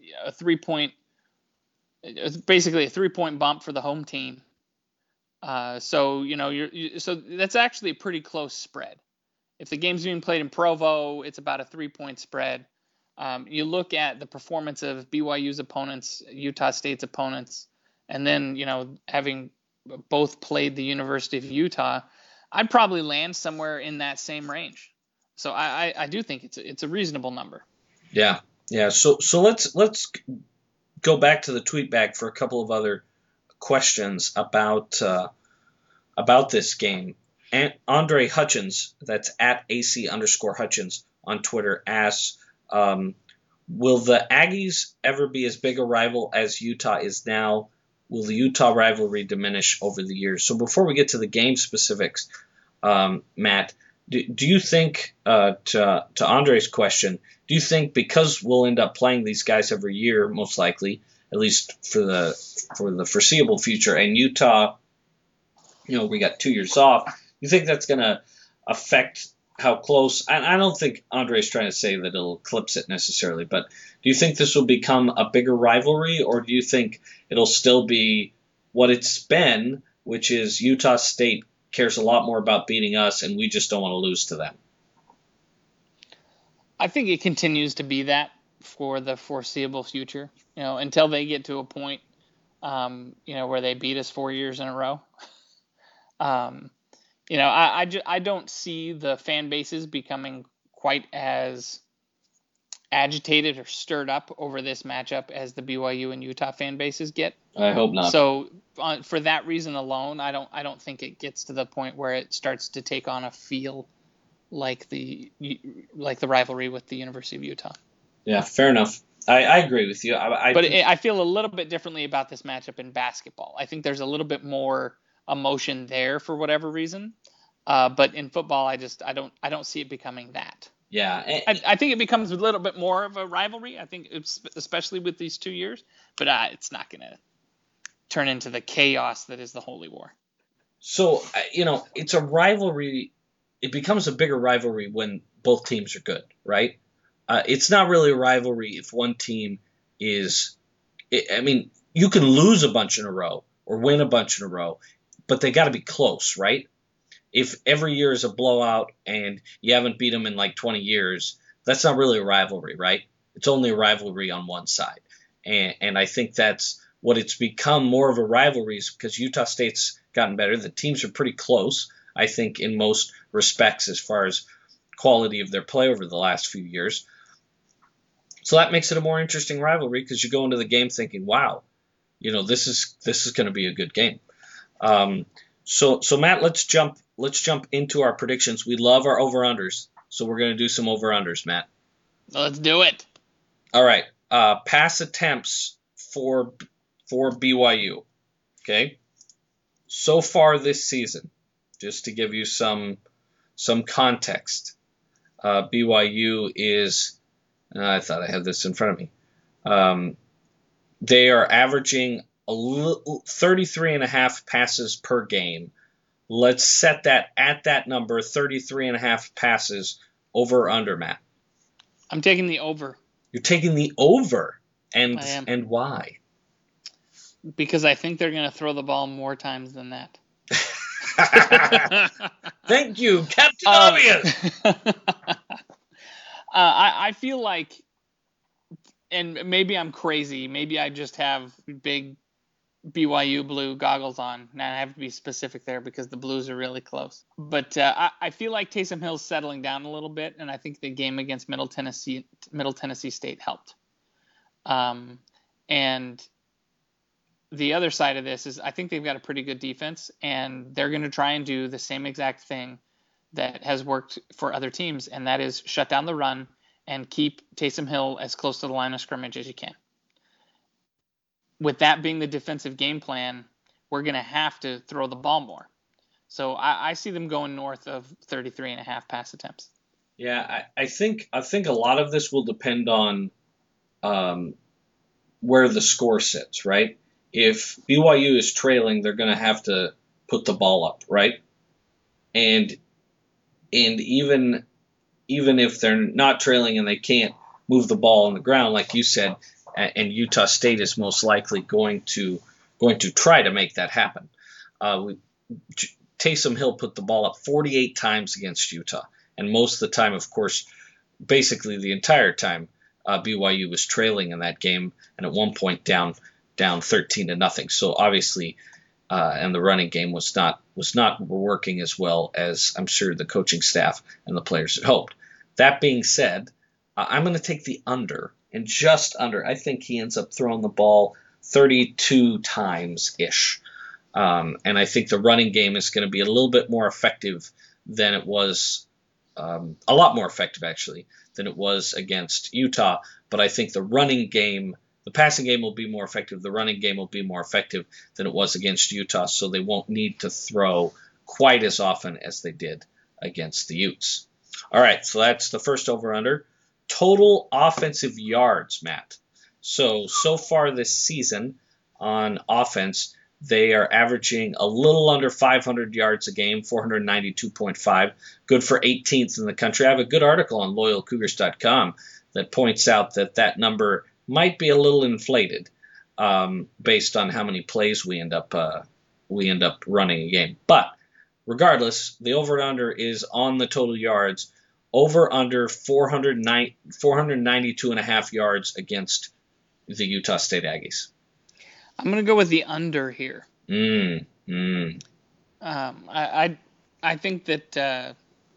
basically a 3-point bump for the home team. So that's actually a pretty close spread. If the game's being played in Provo, it's about a 3-point spread. You look at the performance of BYU's opponents, Utah State's opponents, and then having both played the University of Utah, I'd probably land somewhere in that same range. So I do think it's a reasonable number. Yeah. So let's go back to the tweet bag for a couple of other questions about this game. And Andre Hutchins, that's at AC_Hutchins on Twitter, asks, will the Aggies ever be as big a rival as Utah is now? Will the Utah rivalry diminish over the years? So before we get to the game specifics, Matt, do you think, to Andre's question, do you think because we'll end up playing these guys every year, most likely, at least for the foreseeable future, and Utah, we got 2 years off, you think that's going to affect how close? I don't think Andre's trying to say that it'll eclipse it necessarily, but do you think this will become a bigger rivalry, or do you think it'll still be what it's been, which is Utah State cares a lot more about beating us, and we just don't want to lose to them? I think it continues to be that for the foreseeable future, until they get to a point, where they beat us 4 years in a row. I don't see the fan bases becoming quite as agitated or stirred up over this matchup as the BYU and Utah fan bases get. I hope not. So for that reason alone, I don't think it gets to the point where it starts to take on a feel like the rivalry with the University of Utah. Yeah, fair enough. I agree with you. I feel a little bit differently about this matchup in basketball. I think there's a little bit more emotion there for whatever reason. But in football, I don't see it becoming that. Yeah. I think it becomes a little bit more of a rivalry. I think especially with these 2 years, but it's not going to turn into the chaos that is the Holy War. So, it's a rivalry. It becomes a bigger rivalry when both teams are good, right? It's not really a rivalry if one team is, you can lose a bunch in a row or win a bunch in a row, but they got to be close, right? If every year is a blowout and you haven't beat them in like 20 years, that's not really a rivalry, right? It's only a rivalry on one side. And I think that's what it's become more of a rivalry, is because Utah State's gotten better. The teams are pretty close, I think, in most respects as far as quality of their play over the last few years. So that makes it a more interesting rivalry because you go into the game thinking, wow, this is going to be a good game. So Matt, let's jump into our predictions. We love our over-unders, so we're going to do some over-unders, Matt. Let's do it. All right. Pass attempts for BYU. Okay. So far this season, just to give you some context, BYU is. I thought I had this in front of me. They are averaging 33.5 passes per game. Let's set that at that number, 33.5 passes, over or under, Matt? I'm taking the over. You're taking the over, and I am. And why? Because I think they're going to throw the ball more times than that. Thank you, Captain Obvious. I feel like, and maybe I'm crazy, maybe I just have big BYU blue goggles on. Now I have to be specific there because the Blues are really close. But I feel like Taysom Hill's settling down a little bit, and I think the game against Middle Tennessee State helped. And the other side of this is I think they've got a pretty good defense, and they're going to try and do the same exact thing that has worked for other teams, and that is shut down the run and keep Taysom Hill as close to the line of scrimmage as you can. With that being the defensive game plan, we're going to have to throw the ball more. So I see them going north of 33.5 pass attempts. Yeah, I think a lot of this will depend on um, where the score sits, right? If BYU is trailing, they're going to have to put the ball up, right? And and even if they're not trailing and they can't move the ball on the ground, like you said, and Utah State is most likely going to try to make that happen. Uh, Taysom Hill put the ball up 48 times against Utah, and most of the time, of course, basically the entire time, BYU was trailing in that game, and at one point down 13-0. So obviously, and the running game was not working as well as I'm sure the coaching staff and the players had hoped. That being said, I'm going to take the under and just under. I think he ends up throwing the ball 32 times ish. And I think the running game is going to be a little bit more effective than it was, a lot more effective actually, than it was against Utah. But I think the passing game will be more effective. The running game will be more effective than it was against Utah, so they won't need to throw quite as often as they did against the Utes. All right, so that's the first over-under. Total offensive yards, Matt. So far this season on offense, they are averaging a little under 500 yards a game, 492.5, good for 18th in the country. I have a good article on loyalcougars.com that points out that number might be a little inflated based on how many plays we end up running a game. But regardless, the over and under is on the total yards, over under 492 and a half yards against the Utah State Aggies. I'm going to go with the under here. Mm, mm. I think that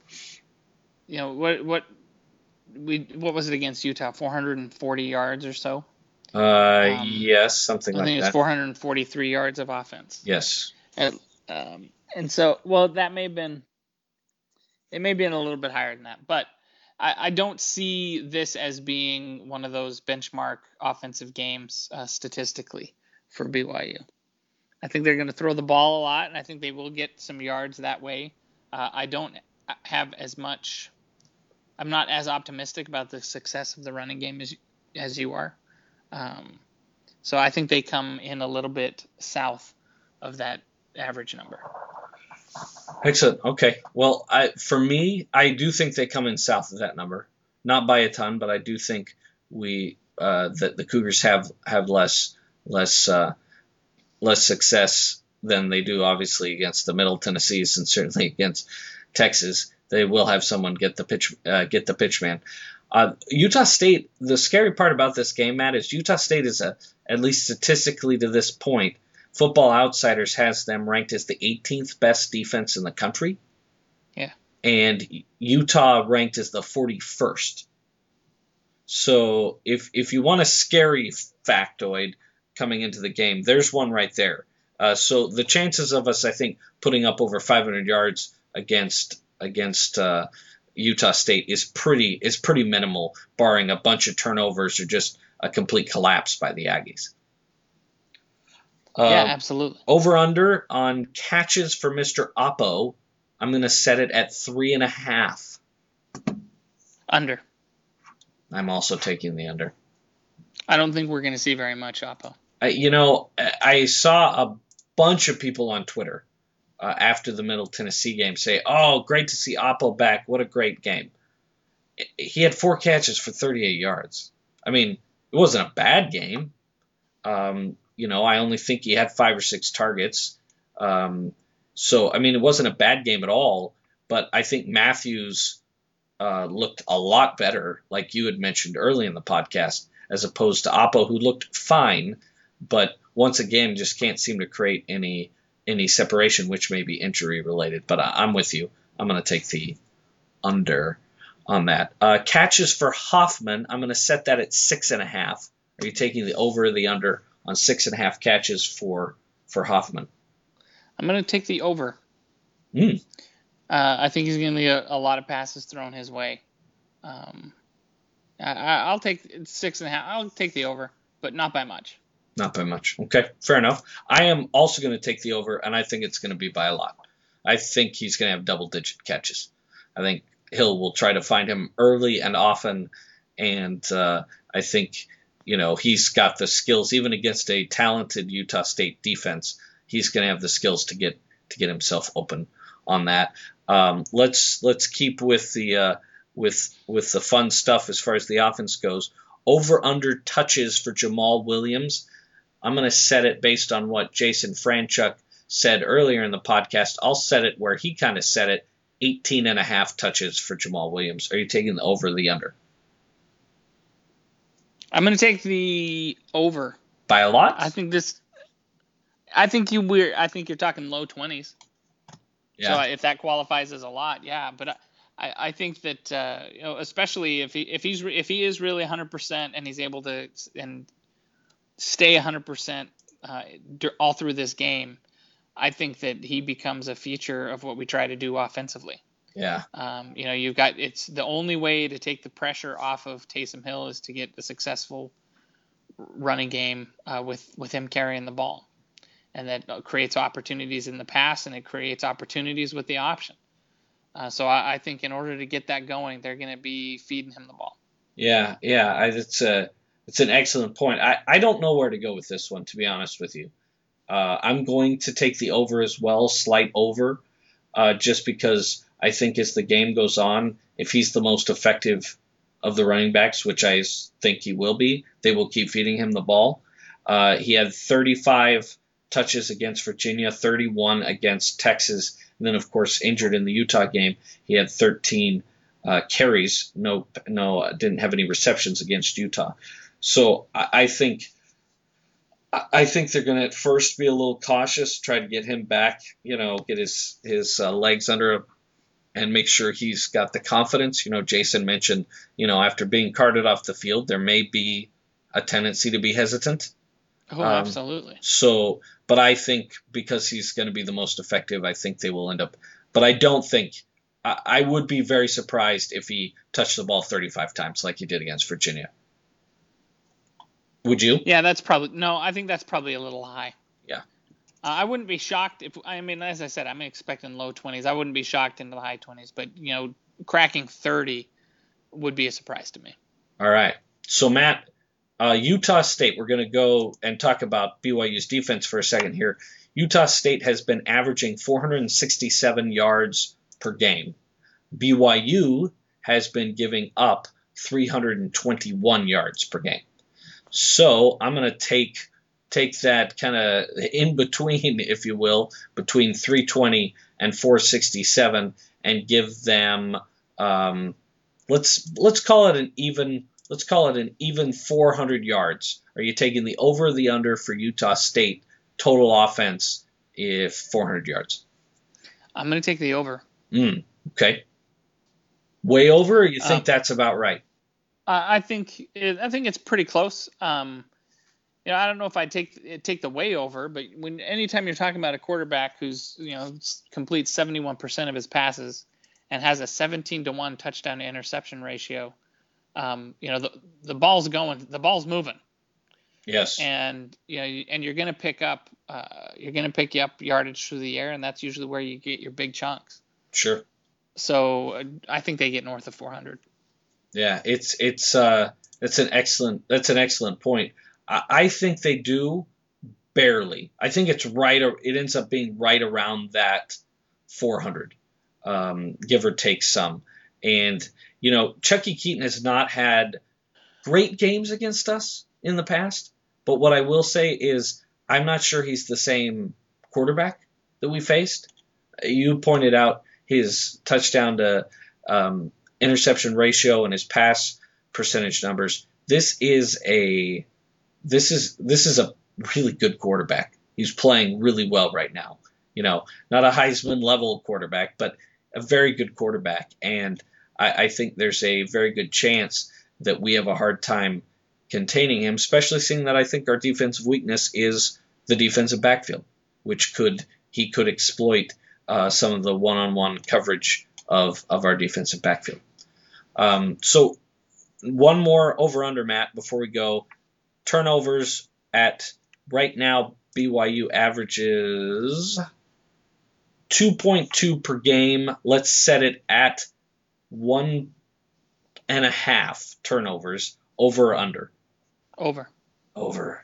what was it against Utah? 440 yards or so. Yes, something I like think it's that. 443 yards of offense. Yes. And so, well, it may have been a little bit higher than that, but I don't see this as being one of those benchmark offensive games statistically for BYU. I think they're going to throw the ball a lot, and I think they will get some yards that way. I don't have as much. I'm not as optimistic about the success of the running game as you are. So I think they come in a little bit south of that average number. Excellent. Okay. Well, for me, I do think they come in south of that number, not by a ton, but I do think that the Cougars have less success than they do, obviously, against the Middle Tennessees and certainly against Texas. They will have someone get the pitch man. Utah State. The scary part about this game, Matt, is Utah State is at least statistically to this point, Football Outsiders has them ranked as the 18th best defense in the country. Yeah. And Utah ranked as the 41st. So if you want a scary factoid coming into the game, there's one right there. So the chances of us, I think, putting up over 500 yards against Utah State is pretty minimal, barring a bunch of turnovers or just a complete collapse by the Aggies. Yeah, absolutely. Over under on catches for Mr. Oppo, I'm going to set it at 3.5. Under. I'm also taking the under. I don't think we're going to see very much Oppo. I saw a bunch of people on Twitter after the Middle Tennessee game say, "Oh, great to see Oppo back. What a great game." He had 4 catches for 38 yards. I mean, it wasn't a bad game. I only think he had 5 or 6 targets. So, I mean, it wasn't a bad game at all. But I think Matthews looked a lot better, like you had mentioned early in the podcast, as opposed to Oppo, who looked fine, but once again just can't seem to create any separation, which may be injury related. But I'm with you. I'm going to take the under on that. Catches for Hoffman, I'm going to set that at 6.5. Are you taking the over or the under on 6.5 catches for Hoffman? I'm going to take the over. I think he's going to get a lot of passes thrown his way. I'll take 6.5. I'll take the over, but not by much. Not by much. Okay, fair enough. I am also going to take the over, and I think it's going to be by a lot. I think he's going to have double-digit catches. I think Hill will try to find him early and often, and I think he's got the skills even against a talented Utah State defense. He's going to have the skills to get himself open on that. Let's keep with the with the fun stuff as far as the offense goes. Over under touches for Jamal Williams. I'm going to set it based on what Jason Franchuk said earlier in the podcast. I'll set it where he kind of set it, 18.5 touches for Jamal Williams. Are you taking the over or the under? I'm going to take the over. By a lot? I think you're talking low 20s. Yeah. So if that qualifies as a lot, yeah. But I think that especially if he is really 100% and he's able to stay 100% all through this game, I think that he becomes a feature of what we try to do offensively. Yeah. It's the only way to take the pressure off of Taysom Hill is to get a successful running game with him carrying the ball. And that creates opportunities in the pass, and it creates opportunities with the option. So I think in order to get that going, they're going to be feeding him the ball. Yeah. It's an excellent point. I don't know where to go with this one, to be honest with you. I'm going to take the over as well, slight over, just because I think as the game goes on, if he's the most effective of the running backs, which I think he will be, they will keep feeding him the ball. He had 35 touches against Virginia, 31 against Texas, and then, of course, injured in the Utah game, he had 13 carries. No, didn't have any receptions against Utah. So I think they're going to at first be a little cautious, try to get him back, get his legs under him and make sure he's got the confidence. Jason mentioned, after being carted off the field, there may be a tendency to be hesitant. Oh, absolutely. So, but I think because he's going to be the most effective, I think they will end up. But I don't think I would be very surprised if he touched the ball 35 times like he did against Virginia. Would you? Yeah, I think that's probably a little high. Yeah. I wouldn't be shocked as I said, I'm expecting low 20s. I wouldn't be shocked into the high 20s, but cracking 30 would be a surprise to me. All right. So Matt, Utah State, we're going to go and talk about BYU's defense for a second here. Utah State has been averaging 467 yards per game. BYU has been giving up 321 yards per game. So I'm going to take that kind of in between, if you will, between 320 and 467, and give them let's call it an even 400 yards. Are you taking the over or the under for Utah State total offense if 400 yards? I'm going to take the over. Okay. Way over, or you think that's about right? I think it's pretty close. I don't know if I'd take the way over, but anytime you're talking about a quarterback who's completes 71% of his passes and has a 17-to-1 touchdown to interception ratio, the ball's going, the ball's moving. Yes. And you're going to pick up yardage through the air, and that's usually where you get your big chunks. Sure. So I think they get north of 400. Yeah, that's an excellent point. I think they do barely. I think it's right. It ends up being right around that 400, give or take some. And Chucky Keaton has not had great games against us in the past. But what I will say is I'm not sure he's the same quarterback that we faced. You pointed out his touchdown to interception ratio and his pass percentage numbers. This is a really good quarterback. He's playing really well right now. Not a Heisman level quarterback, but a very good quarterback. And I think there's a very good chance that we have a hard time containing him, especially seeing that I think our defensive weakness is the defensive backfield, which he could exploit some of the one-on-one coverage of our defensive backfield. So one more over-under, Matt, before we go. Turnovers at right now, BYU averages 2.2 per game. Let's set it at 1.5 turnovers, over or under? Over. Over.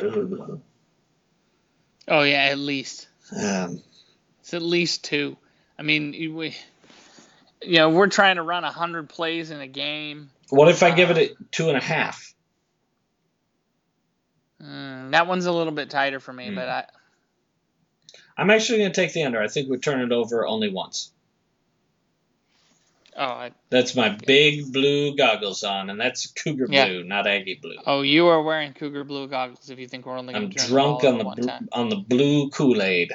Oh yeah, at least. Um, It's at least 2. I mean, we're trying to run 100 plays in a game. what if I give it a 2.5? That one's a little bit tighter for me, but I'm actually going to take the under. I think we turn it over only once. That's my big blue goggles on, and that's Cougar blue, not Aggie blue. Oh, you are wearing Cougar blue goggles if you think we're only going to turn the ball over one time. On the blue Kool-Aid.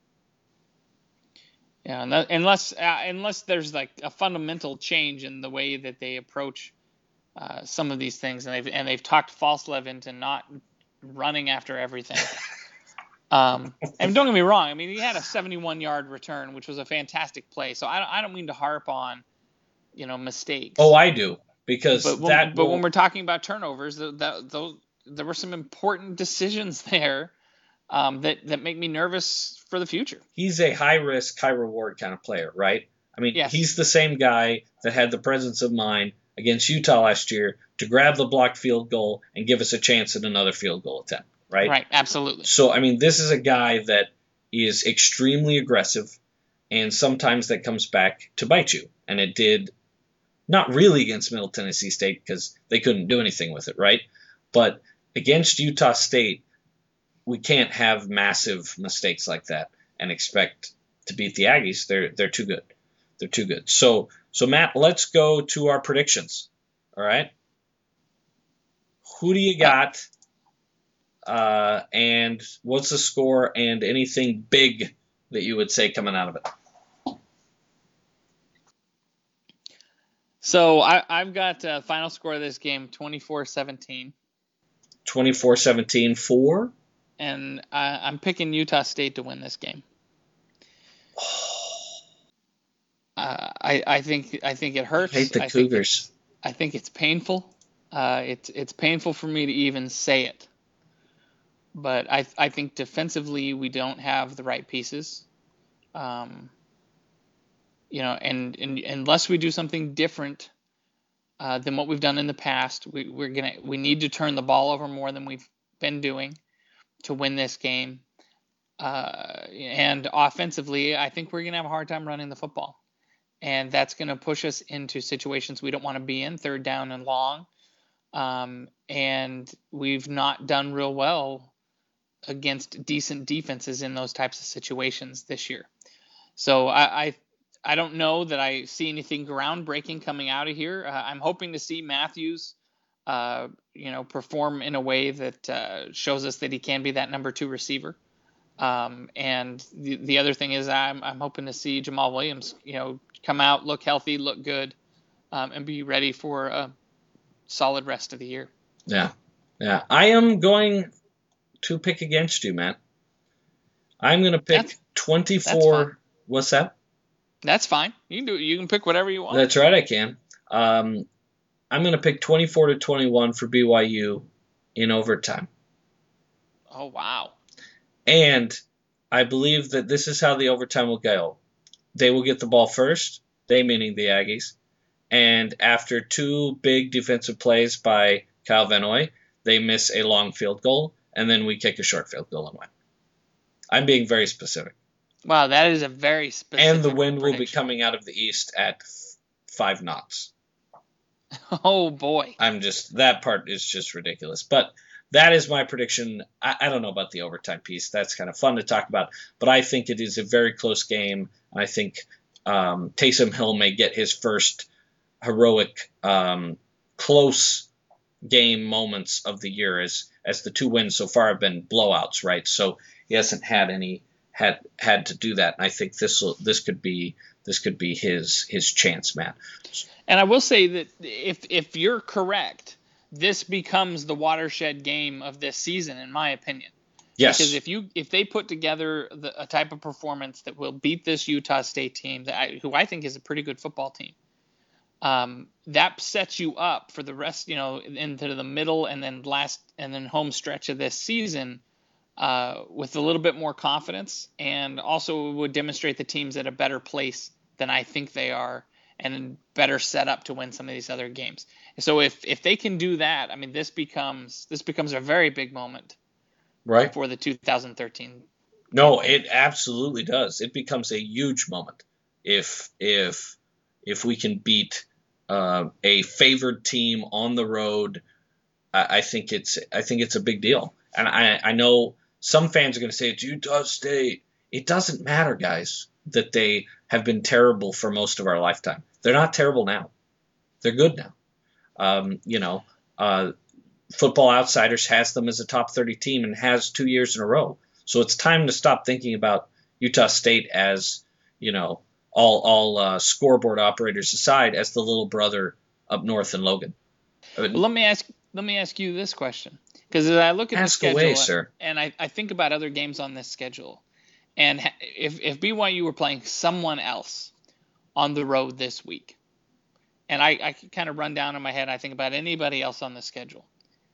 Yeah, unless there's like a fundamental change in the way that they approach some of these things, and they've talked Falslev into not running after everything. And don't get me wrong, I mean, he had a 71-yard return, which was a fantastic play. So I don't mean to harp on, mistakes. Oh, I do, because but when we're talking about turnovers, there were some important decisions there that make me nervous for the future. He's a high risk, high reward kind of player, right? I mean, yes. He's the same guy that had the presence of mind against Utah last year to grab the blocked field goal and give us a chance at another field goal attempt, right? Right, absolutely. So, I mean, this is a guy that is extremely aggressive, and sometimes that comes back to bite you. And it did not really against Middle Tennessee State because they couldn't do anything with it, right? But against Utah State, we can't have massive mistakes like that and expect to beat the Aggies. They're too good. They're too good. So Matt, let's go to our predictions. All right. Who do you got? And what's the score and anything big that you would say coming out of it? So I've got final score of this game 24-17. 24-17 for? And I'm picking Utah State to win this game. I think it hurts. I hate the Cougars. I think it's painful. It's painful for me to even say it. But I think defensively we don't have the right pieces. And unless we do something different than what we've done in the past, we need to turn the ball over more than we've been doing to win this game. And offensively, I think we're going to have a hard time running the football. And that's going to push us into situations we don't want to be in, 3rd down and long. And we've not done real well against decent defenses in those types of situations this year. So I don't know that I see anything groundbreaking coming out of here. I'm hoping to see Matthews perform in a way that shows us that he can be that number 2 receiver. And the other thing is I'm hoping to see Jamal Williams, come out, look healthy, look good, and be ready for a solid rest of the year. Yeah. I am going to pick against you, Matt. I'm going to pick 24. What's that? That's fine. You can do it. You can pick whatever you want. That's right, I can. I'm going to pick 24-21 for BYU in overtime. Oh, wow. And I believe that this is how the overtime will go. They will get the ball first, they meaning the Aggies, and after 2 big defensive plays by Kyle Van Noy, they miss a long field goal, and then we kick a short field goal and win. I'm being very specific. Wow, that is a very specific And the wind prediction. will be coming out of the east at 5 knots. Oh, boy. That part is just ridiculous. But that is my prediction. I don't know about the overtime piece. That's kind of fun to talk about. But I think it is a very close game. I think Taysom Hill may get his first heroic, close game moments of the year, as the 2 wins so far have been blowouts, right? So he hasn't had to do that. And I think this could be his chance, Matt. And I will say that if you're correct, this becomes the watershed game of this season, in my opinion. Yes. Because if they put together a type of performance that will beat this Utah State team, who I think is a pretty good football team, that sets you up for the rest, into the middle and then home stretch of this season with a little bit more confidence, and also would demonstrate the team's at a better place than I think they are, and better set up to win some of these other games. So if they can do that, I mean, this becomes a very big moment, right? For the 2013. No, it absolutely does. It becomes a huge moment if we can beat a favored team on the road. I think it's a big deal, and I know some fans are going to say it's Utah State. It doesn't matter, guys, that they have been terrible for most of our lifetime. They're not terrible now. They're good now. Football Outsiders has them as a top 30 team and has 2 years in a row. So it's time to stop thinking about Utah State as, all scoreboard operators aside, as the little brother up north in Logan. Well, let me ask you this question, because as I look at the schedule, away, sir. And I think about other games on this schedule, and if BYU were playing someone else on the road this week, and I can kind of run down in my head, I think about anybody else on the schedule,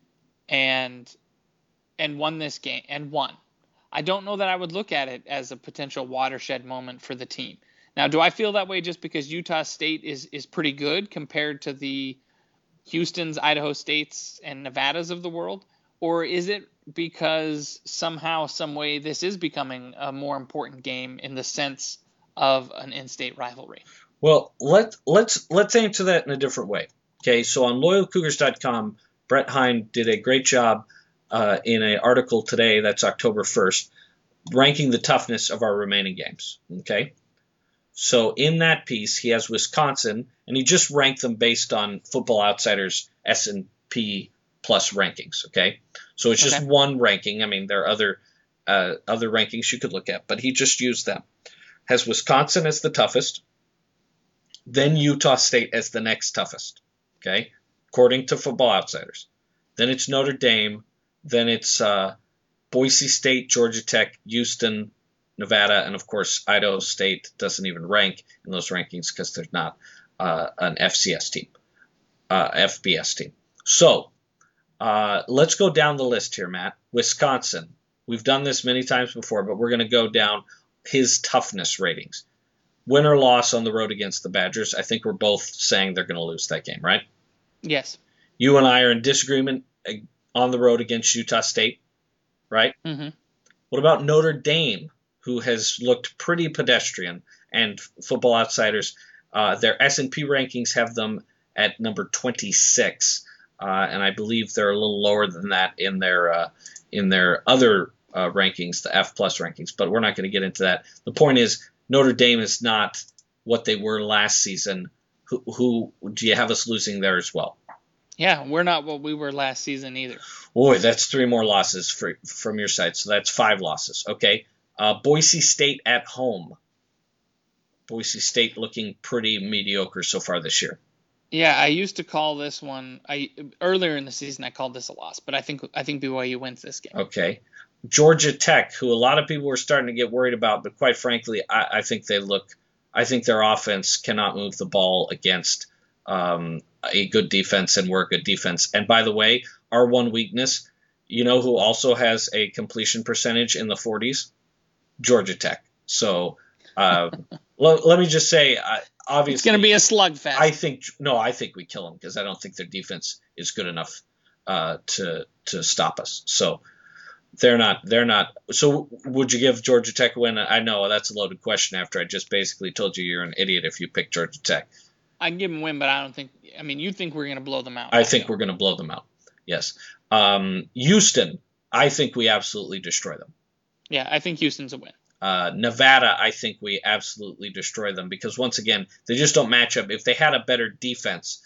and won this game and won, I don't know that I would look at it as a potential watershed moment for the team. Now, do I feel that way just because Utah State is pretty good compared to the Houston's, Idaho States, and Nevadas of the world? Or is it because somehow, some way, this is becoming a more important game in the sense of an in-state rivalry? Well, let's answer that in a different way. Okay, so on LoyalCougars.com, Brett Hine did a great job in an article today, that's October 1st, ranking the toughness of our remaining games. Okay, so in that piece, he has Wisconsin, and he just ranked them based on Football Outsiders S&P Plus rankings. Okay, so it's just one ranking. I mean, there are other rankings you could look at, but he just used them. Has Wisconsin as the toughest, then Utah State as the next toughest. Okay, according to Football Outsiders. Then it's Notre Dame. Then it's Boise State, Georgia Tech, Houston, Nevada, and of course Idaho State doesn't even rank in those rankings because they're not an FBS team. So let's go down the list here, Matt. Wisconsin. We've done this many times before, but we're going to go down his toughness ratings. Win or loss on the road against the Badgers. I think we're both saying they're going to lose that game, right? Yes. You and I are in disagreement on the road against Utah State, right? Mm-hmm. What about Notre Dame, who has looked pretty pedestrian, and Football Outsiders, their S&P rankings have them at number 26, and I believe they're a little lower than that in their other rankings, the F plus rankings, but we're not going to get into that. The point is, Notre Dame is not what they were last season. Who do you have us losing there as well? Yeah, we're not what we were last season either. Boy, that's 3 more losses from your side, so that's 5 losses. Okay, Boise State at home. Boise State looking pretty mediocre so far this year. Yeah, I used to call this one. Earlier in the season I called this a loss, but I think BYU wins this game. Okay, Georgia Tech, who a lot of people were starting to get worried about, but quite frankly, I think their offense cannot move the ball against a good defense, and we're a good defense. And by the way, our one weakness, you know who also has a completion percentage in the 40s? Georgia Tech. So let me just say, obviously, it's going to be a slugfest. I think we kill them because I don't think their defense is good enough to stop us. So they're not. So would you give Georgia Tech a win? I know that's a loaded question after I just basically told you you're an idiot if you pick Georgia Tech. I can give them a win, but I don't think. I mean, you think we're going to blow them out? I think we're going to blow them out. Yes. Houston, I think we absolutely destroy them. Yeah, I think Houston's a win. Nevada, I think we absolutely destroy them because once again, they just don't match up. If they had a better defense,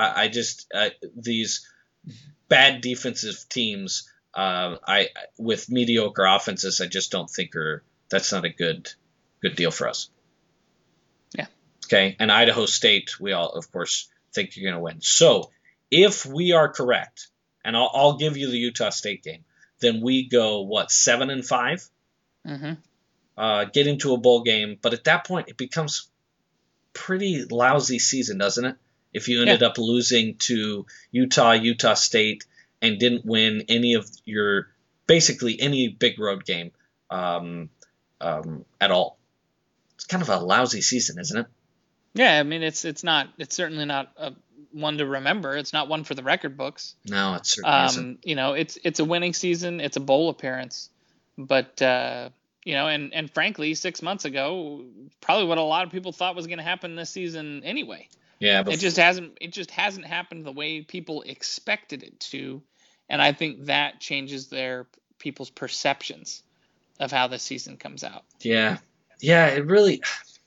these bad defensive teams, with mediocre offenses, I just don't think that's not a good deal for us. Yeah. Okay, and Idaho State, we all, of course, think you're going to win. So if we are correct, and I'll give you the Utah State game, then we go, 7-5? Mm-hmm. Get into a bowl game, but at that point, it becomes pretty lousy season, doesn't it? If you ended up losing to Utah State, and didn't win basically any big road game at all. It's kind of a lousy season, isn't it? Yeah, I mean it's certainly not one to remember. It's not one for the record books. No, it certainly isn't. It's a winning season. It's a bowl appearance, but and frankly, 6 months ago, probably what a lot of people thought was going to happen this season anyway. Yeah, but It just hasn't happened the way people expected it to, and I think that changes people's perceptions of how the season comes out. yeah, it really.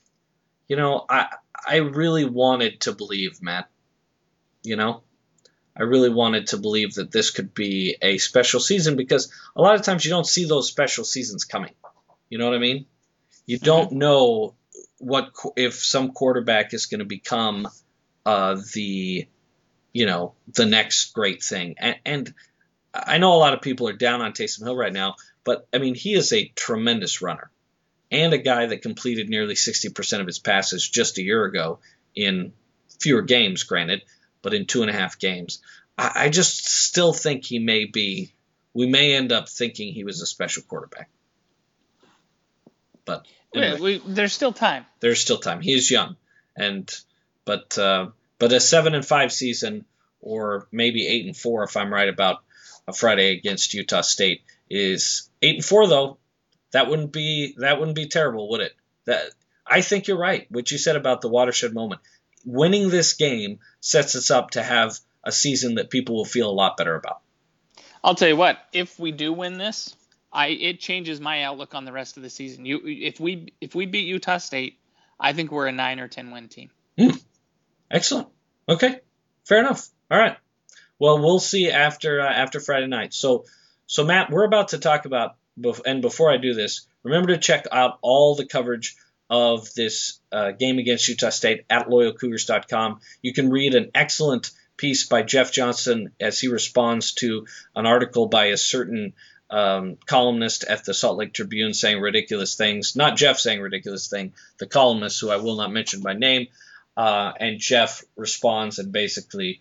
I really wanted to believe, Matt. I really wanted to believe that this could be a special season because a lot of times you don't see those special seasons coming. You know what I mean? You don't know if some quarterback is going to become the next great thing. And I know a lot of people are down on Taysom Hill right now, but I mean he is a tremendous runner and a guy that completed nearly 60% of his passes just a year ago in fewer games, granted, but in 2.5 games. I just still think we may end up thinking he was a special quarterback. But anyway, there's still time. There's still time. He is young, but a 7-5 season, or maybe 8-4 if I'm right about a Friday against Utah State, is 8-4 though. That wouldn't be terrible, would it? I think you're right. What you said about the watershed moment. Winning this game sets us up to have a season that people will feel a lot better about. I'll tell you what. If we do win this, it changes my outlook on the rest of the season. If we beat Utah State, I think we're a 9 or 10 win team. Excellent. Okay, fair enough. All right. Well, we'll see after Friday night. So Matt, we're about to talk about. And before I do this, remember to check out all the coverage of this game against Utah State at loyalcougars.com. You can read an excellent piece by Jeff Johnson as he responds to an article by a certain columnist at the Salt Lake Tribune saying ridiculous things. Not Jeff saying ridiculous thing, the columnist who I will not mention by name. And Jeff responds and basically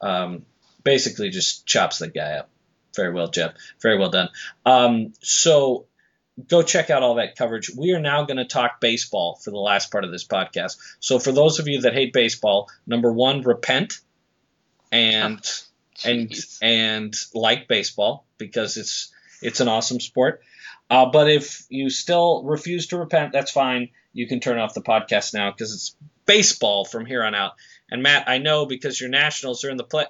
just chops the guy up. Very well, Jeff. Very well done. So go check out all that coverage. We are now going to talk baseball for the last part of this podcast. So for those of you that hate baseball, number one, repent and like baseball because it's an awesome sport. But if you still refuse to repent, that's fine. You can turn off the podcast now because it's baseball from here on out. And Matt, I know because your Nationals are in the play.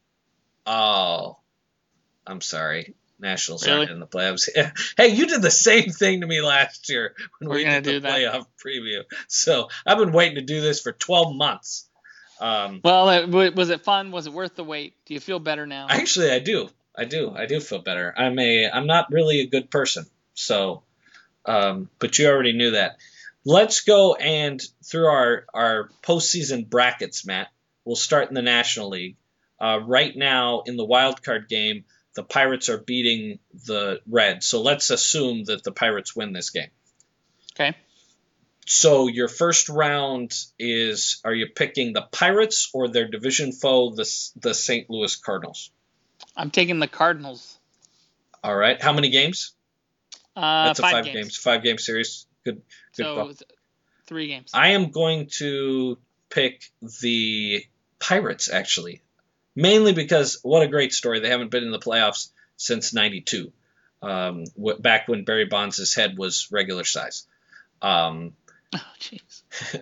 Oh. I'm sorry. Nationals aren't in the playoffs. Hey, you did the same thing to me last year when we did the playoff preview. So I've been waiting to do this for 12 months. Well, was it fun? Was it worth the wait? Do you feel better now? Actually, I do. I do feel better. I'm not really a good person. So, but you already knew that. Let's go and through our postseason brackets, Matt. We'll start in the National League. Right now in the wild card game, the Pirates are beating the Reds. So let's assume that the Pirates win this game. Okay. So your first round are you picking the Pirates or their division foe, the St. Louis Cardinals? I'm taking the Cardinals. All right. How many games? That's 5 games. 5-game series. Good. So 3 games. I am going to pick the Pirates, actually. Mainly because what a great story. They haven't been in the playoffs since 92, back when Barry Bonds' head was regular size. Oh, jeez.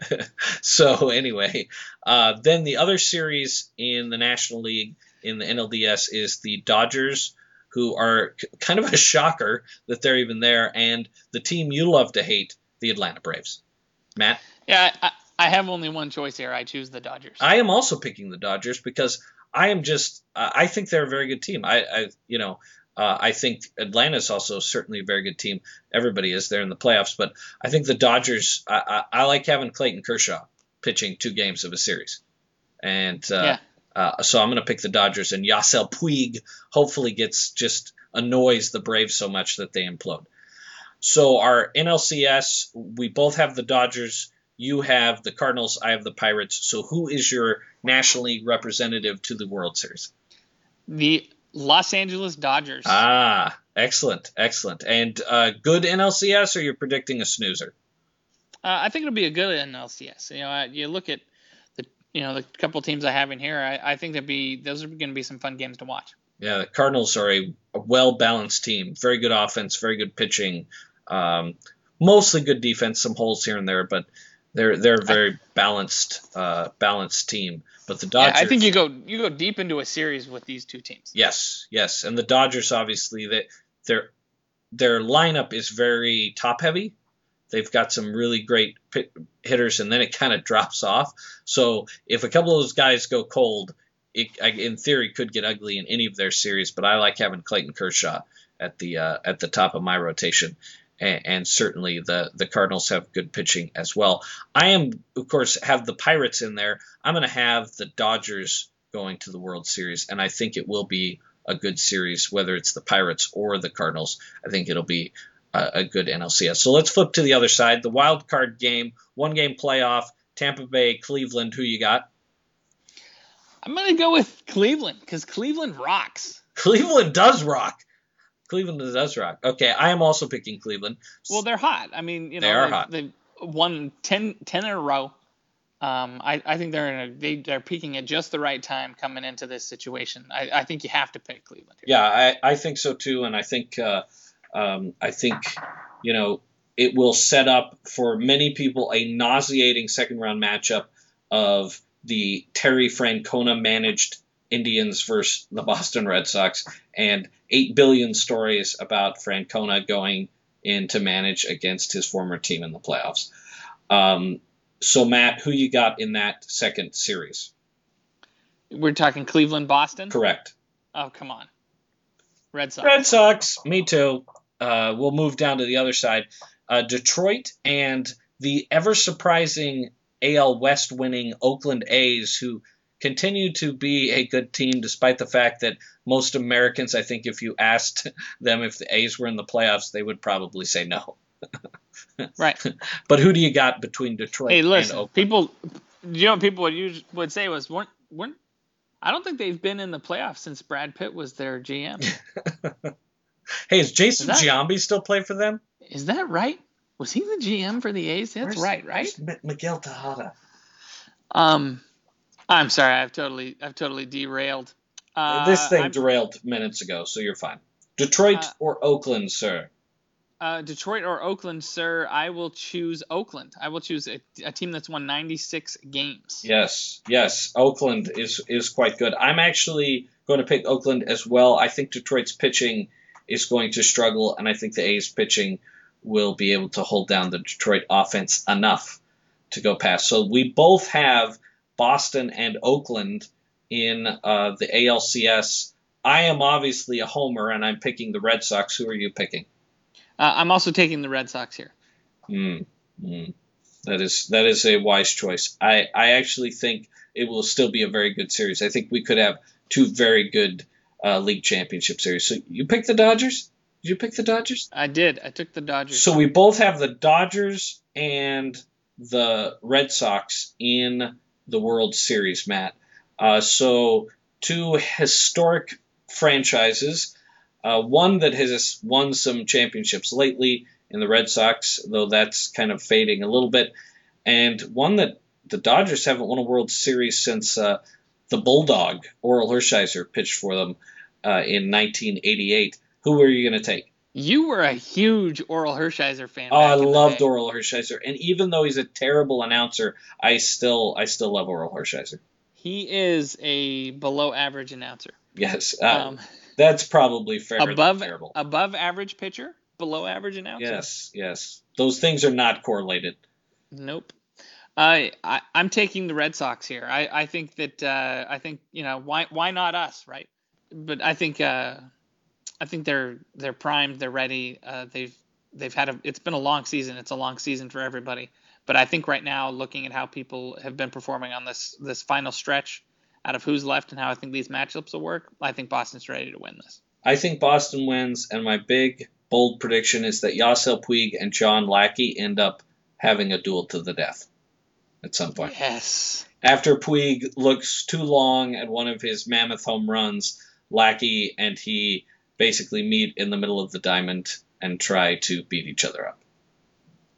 So anyway, then the other series in the National League, in the NLDS, is the Dodgers, who are kind of a shocker that they're even there, and the team you love to hate, the Atlanta Braves. Matt? Yeah, I have only one choice here. I choose the Dodgers. I am also picking the Dodgers because I think they're a very good team. I think Atlanta is also certainly a very good team. Everybody is there in the playoffs, but I think the Dodgers. I like having Clayton Kershaw pitching 2 games of a series, and so I'm going to pick the Dodgers. And Yasiel Puig hopefully annoys the Braves so much that they implode. So our NLCS, we both have the Dodgers. You have the Cardinals, I have the Pirates. So who is your National League representative to the World Series? The Los Angeles Dodgers. Ah, excellent. And good NLCS, or you're predicting a snoozer? I think it'll be a good NLCS. You look at the couple teams I have in here. I think those are going to be some fun games to watch. Yeah, the Cardinals are a well-balanced team. Very good offense, very good pitching, mostly good defense, some holes here and there, but they're a very balanced team. But the Dodgers, I think you go deep into a series with these two teams. Yes, and the Dodgers obviously their lineup is very top-heavy. They've got some really great hitters, and then it kind of drops off. So if a couple of those guys go cold, it, in theory, could get ugly in any of their series. But I like having Clayton Kershaw at the top of my rotation, and certainly the Cardinals have good pitching as well. I am, of course, have the Pirates in there. I'm going to have the Dodgers going to the World Series, and I think it will be a good series, whether it's the Pirates or the Cardinals. I think it'll be a good NLCS. So let's flip to the other side. The wild card game, 1-game playoff, Tampa Bay, Cleveland. Who you got? I'm going to go with Cleveland because Cleveland rocks. Cleveland does rock. Okay, I am also picking Cleveland. Well, they're hot. I mean, they are hot. They've won 10 in a row. I think they're peaking at just the right time coming into this situation. I think you have to pick Cleveland here. Yeah, I think so too, and I think it will set up for many people a nauseating second round matchup of the Terry Francona managed Indians versus the Boston Red Sox, and 8 billion stories about Francona going in to manage against his former team in the playoffs. So Matt, who you got in that second series? We're talking Cleveland, Boston? Correct. Oh, come on. Red Sox. Red Sox, me too. We'll move down to the other side. Detroit and the ever-surprising AL West winning Oakland A's, who continue to be a good team despite the fact that most Americans, I think if you asked them if the A's were in the playoffs, they would probably say no. Right. But who do you got between Detroit and Oakland? People would say was weren't I don't think they've been in the playoffs since Brad Pitt was their GM. Hey, is Jason Giambi still play for them? Is that right? Was he the GM for the A's? That's right? Where's Miguel Tejada? I'm sorry, I've totally derailed. This thing derailed minutes ago, so you're fine. Detroit or Oakland, sir? Detroit or Oakland, sir? I will choose Oakland. I will choose a team that's won 96 games. Yes. Oakland is quite good. I'm actually going to pick Oakland as well. I think Detroit's pitching is going to struggle, and I think the A's pitching will be able to hold down the Detroit offense enough to go past. So we both have Boston and Oakland in the ALCS. I am obviously a homer, and I'm picking the Red Sox. Who are you picking? I'm also taking the Red Sox here. That is a wise choice. I actually think it will still be a very good series. I think we could have two very good league championship series. So you picked the Dodgers? Did you pick the Dodgers? I did. I took the Dodgers. So we both have the Dodgers and the Red Sox in the World Series, Matt. So two historic franchises. One that has won some championships lately in the Red Sox, though that's kind of fading a little bit. And one that the Dodgers haven't won a World Series since the Bulldog, Orel Hershiser, pitched for them in 1988. Who are you going to take? You were a huge Orel Hershiser fan. Oh, I loved Orel Hershiser. And even though he's a terrible announcer, I still love Orel Hershiser. He is a below-average announcer. Yes. That's probably fairly terrible. Above average pitcher, below average announcer. Yes. Those things are not correlated. Nope. I'm taking the Red Sox here. I think that why not us, right? But I think they're primed. They're ready. They've had it's been a long season. It's a long season for everybody. But I think right now, looking at how people have been performing on this final stretch, out of who's left and how I think these matchups will work, I think Boston's ready to win this. I think Boston wins, and my big, bold prediction is that Yasiel Puig and John Lackey end up having a duel to the death at some point. Yes. After Puig looks too long at one of his mammoth home runs, Lackey and he basically meet in the middle of the diamond and try to beat each other up.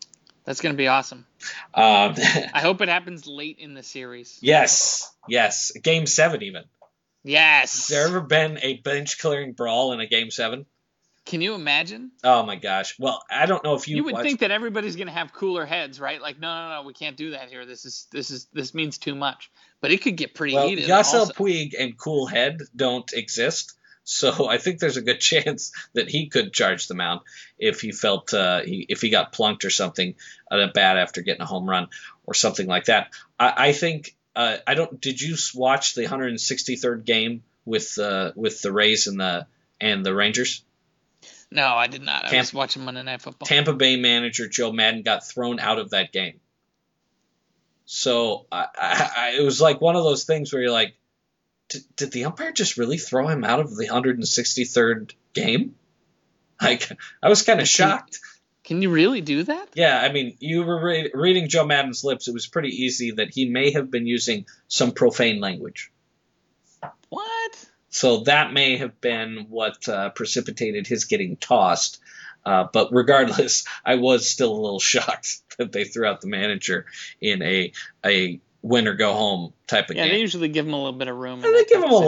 That's going to be awesome. Um, I hope it happens late in the series. yes. Game 7 even. Yes. Has there ever been a bench clearing brawl in a Game 7? Can you imagine? Oh my gosh. Well, I don't know if You would think that everybody's going to have cooler heads, right? Like, no, we can't do that here. This means too much. But it could get pretty heated. Yasiel Puig and Cool Head don't exist, so I think there's a good chance that he could charge the mound if he felt if he got plunked or something at a bat after getting a home run or something like that. I think Did you watch the 163rd game with the Rays and the Rangers? No, I did not. I was watching Monday Night Football. Tampa Bay manager Joe Madden got thrown out of that game. So it was like one of those things where you're like, did the umpire just really throw him out of the 163rd game? Like, I was kind of shocked. Can you really do that? Yeah, I mean, you were reading Joe Madden's lips. It was pretty easy that he may have been using some profane language. What? So that may have been what precipitated his getting tossed. But regardless, I was still a little shocked that they threw out the manager in a win or go home type of game. Yeah, they usually give him a little bit of room. They give him a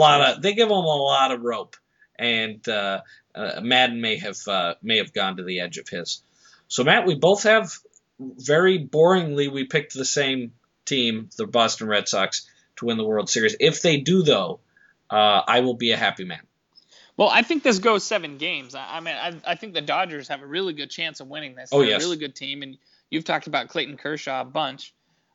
lot of rope, and Madden may have gone to the edge of his. So Matt, we both have very boringly we picked the same team, the Boston Red Sox, to win the World Series. If they do, though, I will be a happy man. Well, I think this goes 7 games. I think the Dodgers have a really good chance of winning this. Oh, They're yes. a really good team, and you've talked about Clayton Kershaw a bunch.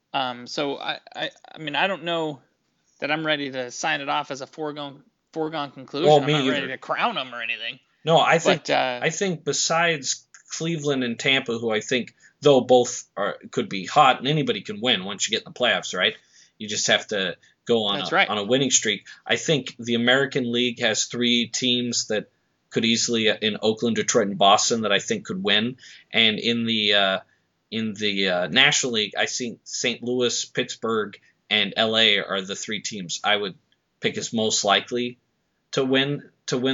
So I don't know that I'm ready to sign it off as a foregone conclusion. Well, I'm me not either. ready to crown them or anything. No, I think besides Cleveland and Tampa, who I think though both could be hot, and anybody can win once you get in the playoffs, right? You just have to go on on a winning streak. I think the American League has 3 teams that could easily, in Oakland, Detroit, and Boston, that I think could win. And in the National League, I think St. Louis, Pittsburgh, and LA are the 3 teams I would pick as most likely to win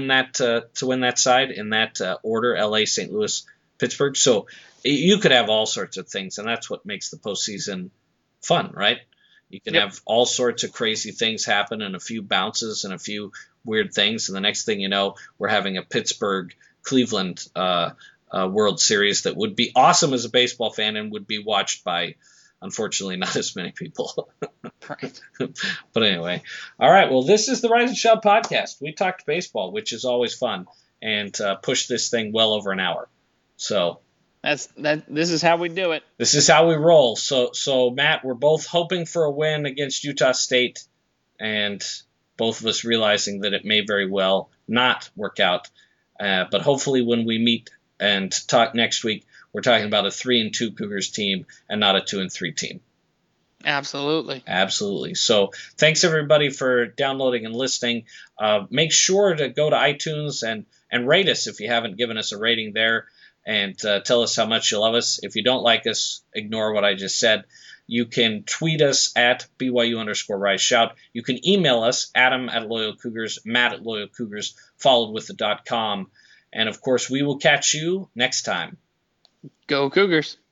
that side in that order: LA, St. Louis, Pittsburgh. So you could have all sorts of things, and that's what makes the postseason fun, right? You can have all sorts of crazy things happen and a few bounces and a few weird things. And the next thing you know, we're having a Pittsburgh-Cleveland World Series that would be awesome as a baseball fan and would be watched by, unfortunately, not as many people. Right. But anyway. All right. Well, this is the Rise and Shout podcast. We talked baseball, which is always fun, and pushed this thing well over an hour. So This is how we do it. this is how we roll. So Matt, we're both hoping for a win against Utah State, and both of us realizing that it may very well not work out. But hopefully when we meet and talk next week, we're talking about a 3-2 Cougars team and not a 2-3 team. Absolutely. So thanks everybody for downloading and listening. Make sure to go to iTunes and rate us if you haven't given us a rating there. And tell us how much you love us. If you don't like us, ignore what I just said. You can tweet us at BYU_RiseShout. You can email us, Adam@LoyalCougars, Matt@LoyalCougars, followed with the .com. And, of course, we will catch you next time. Go Cougars.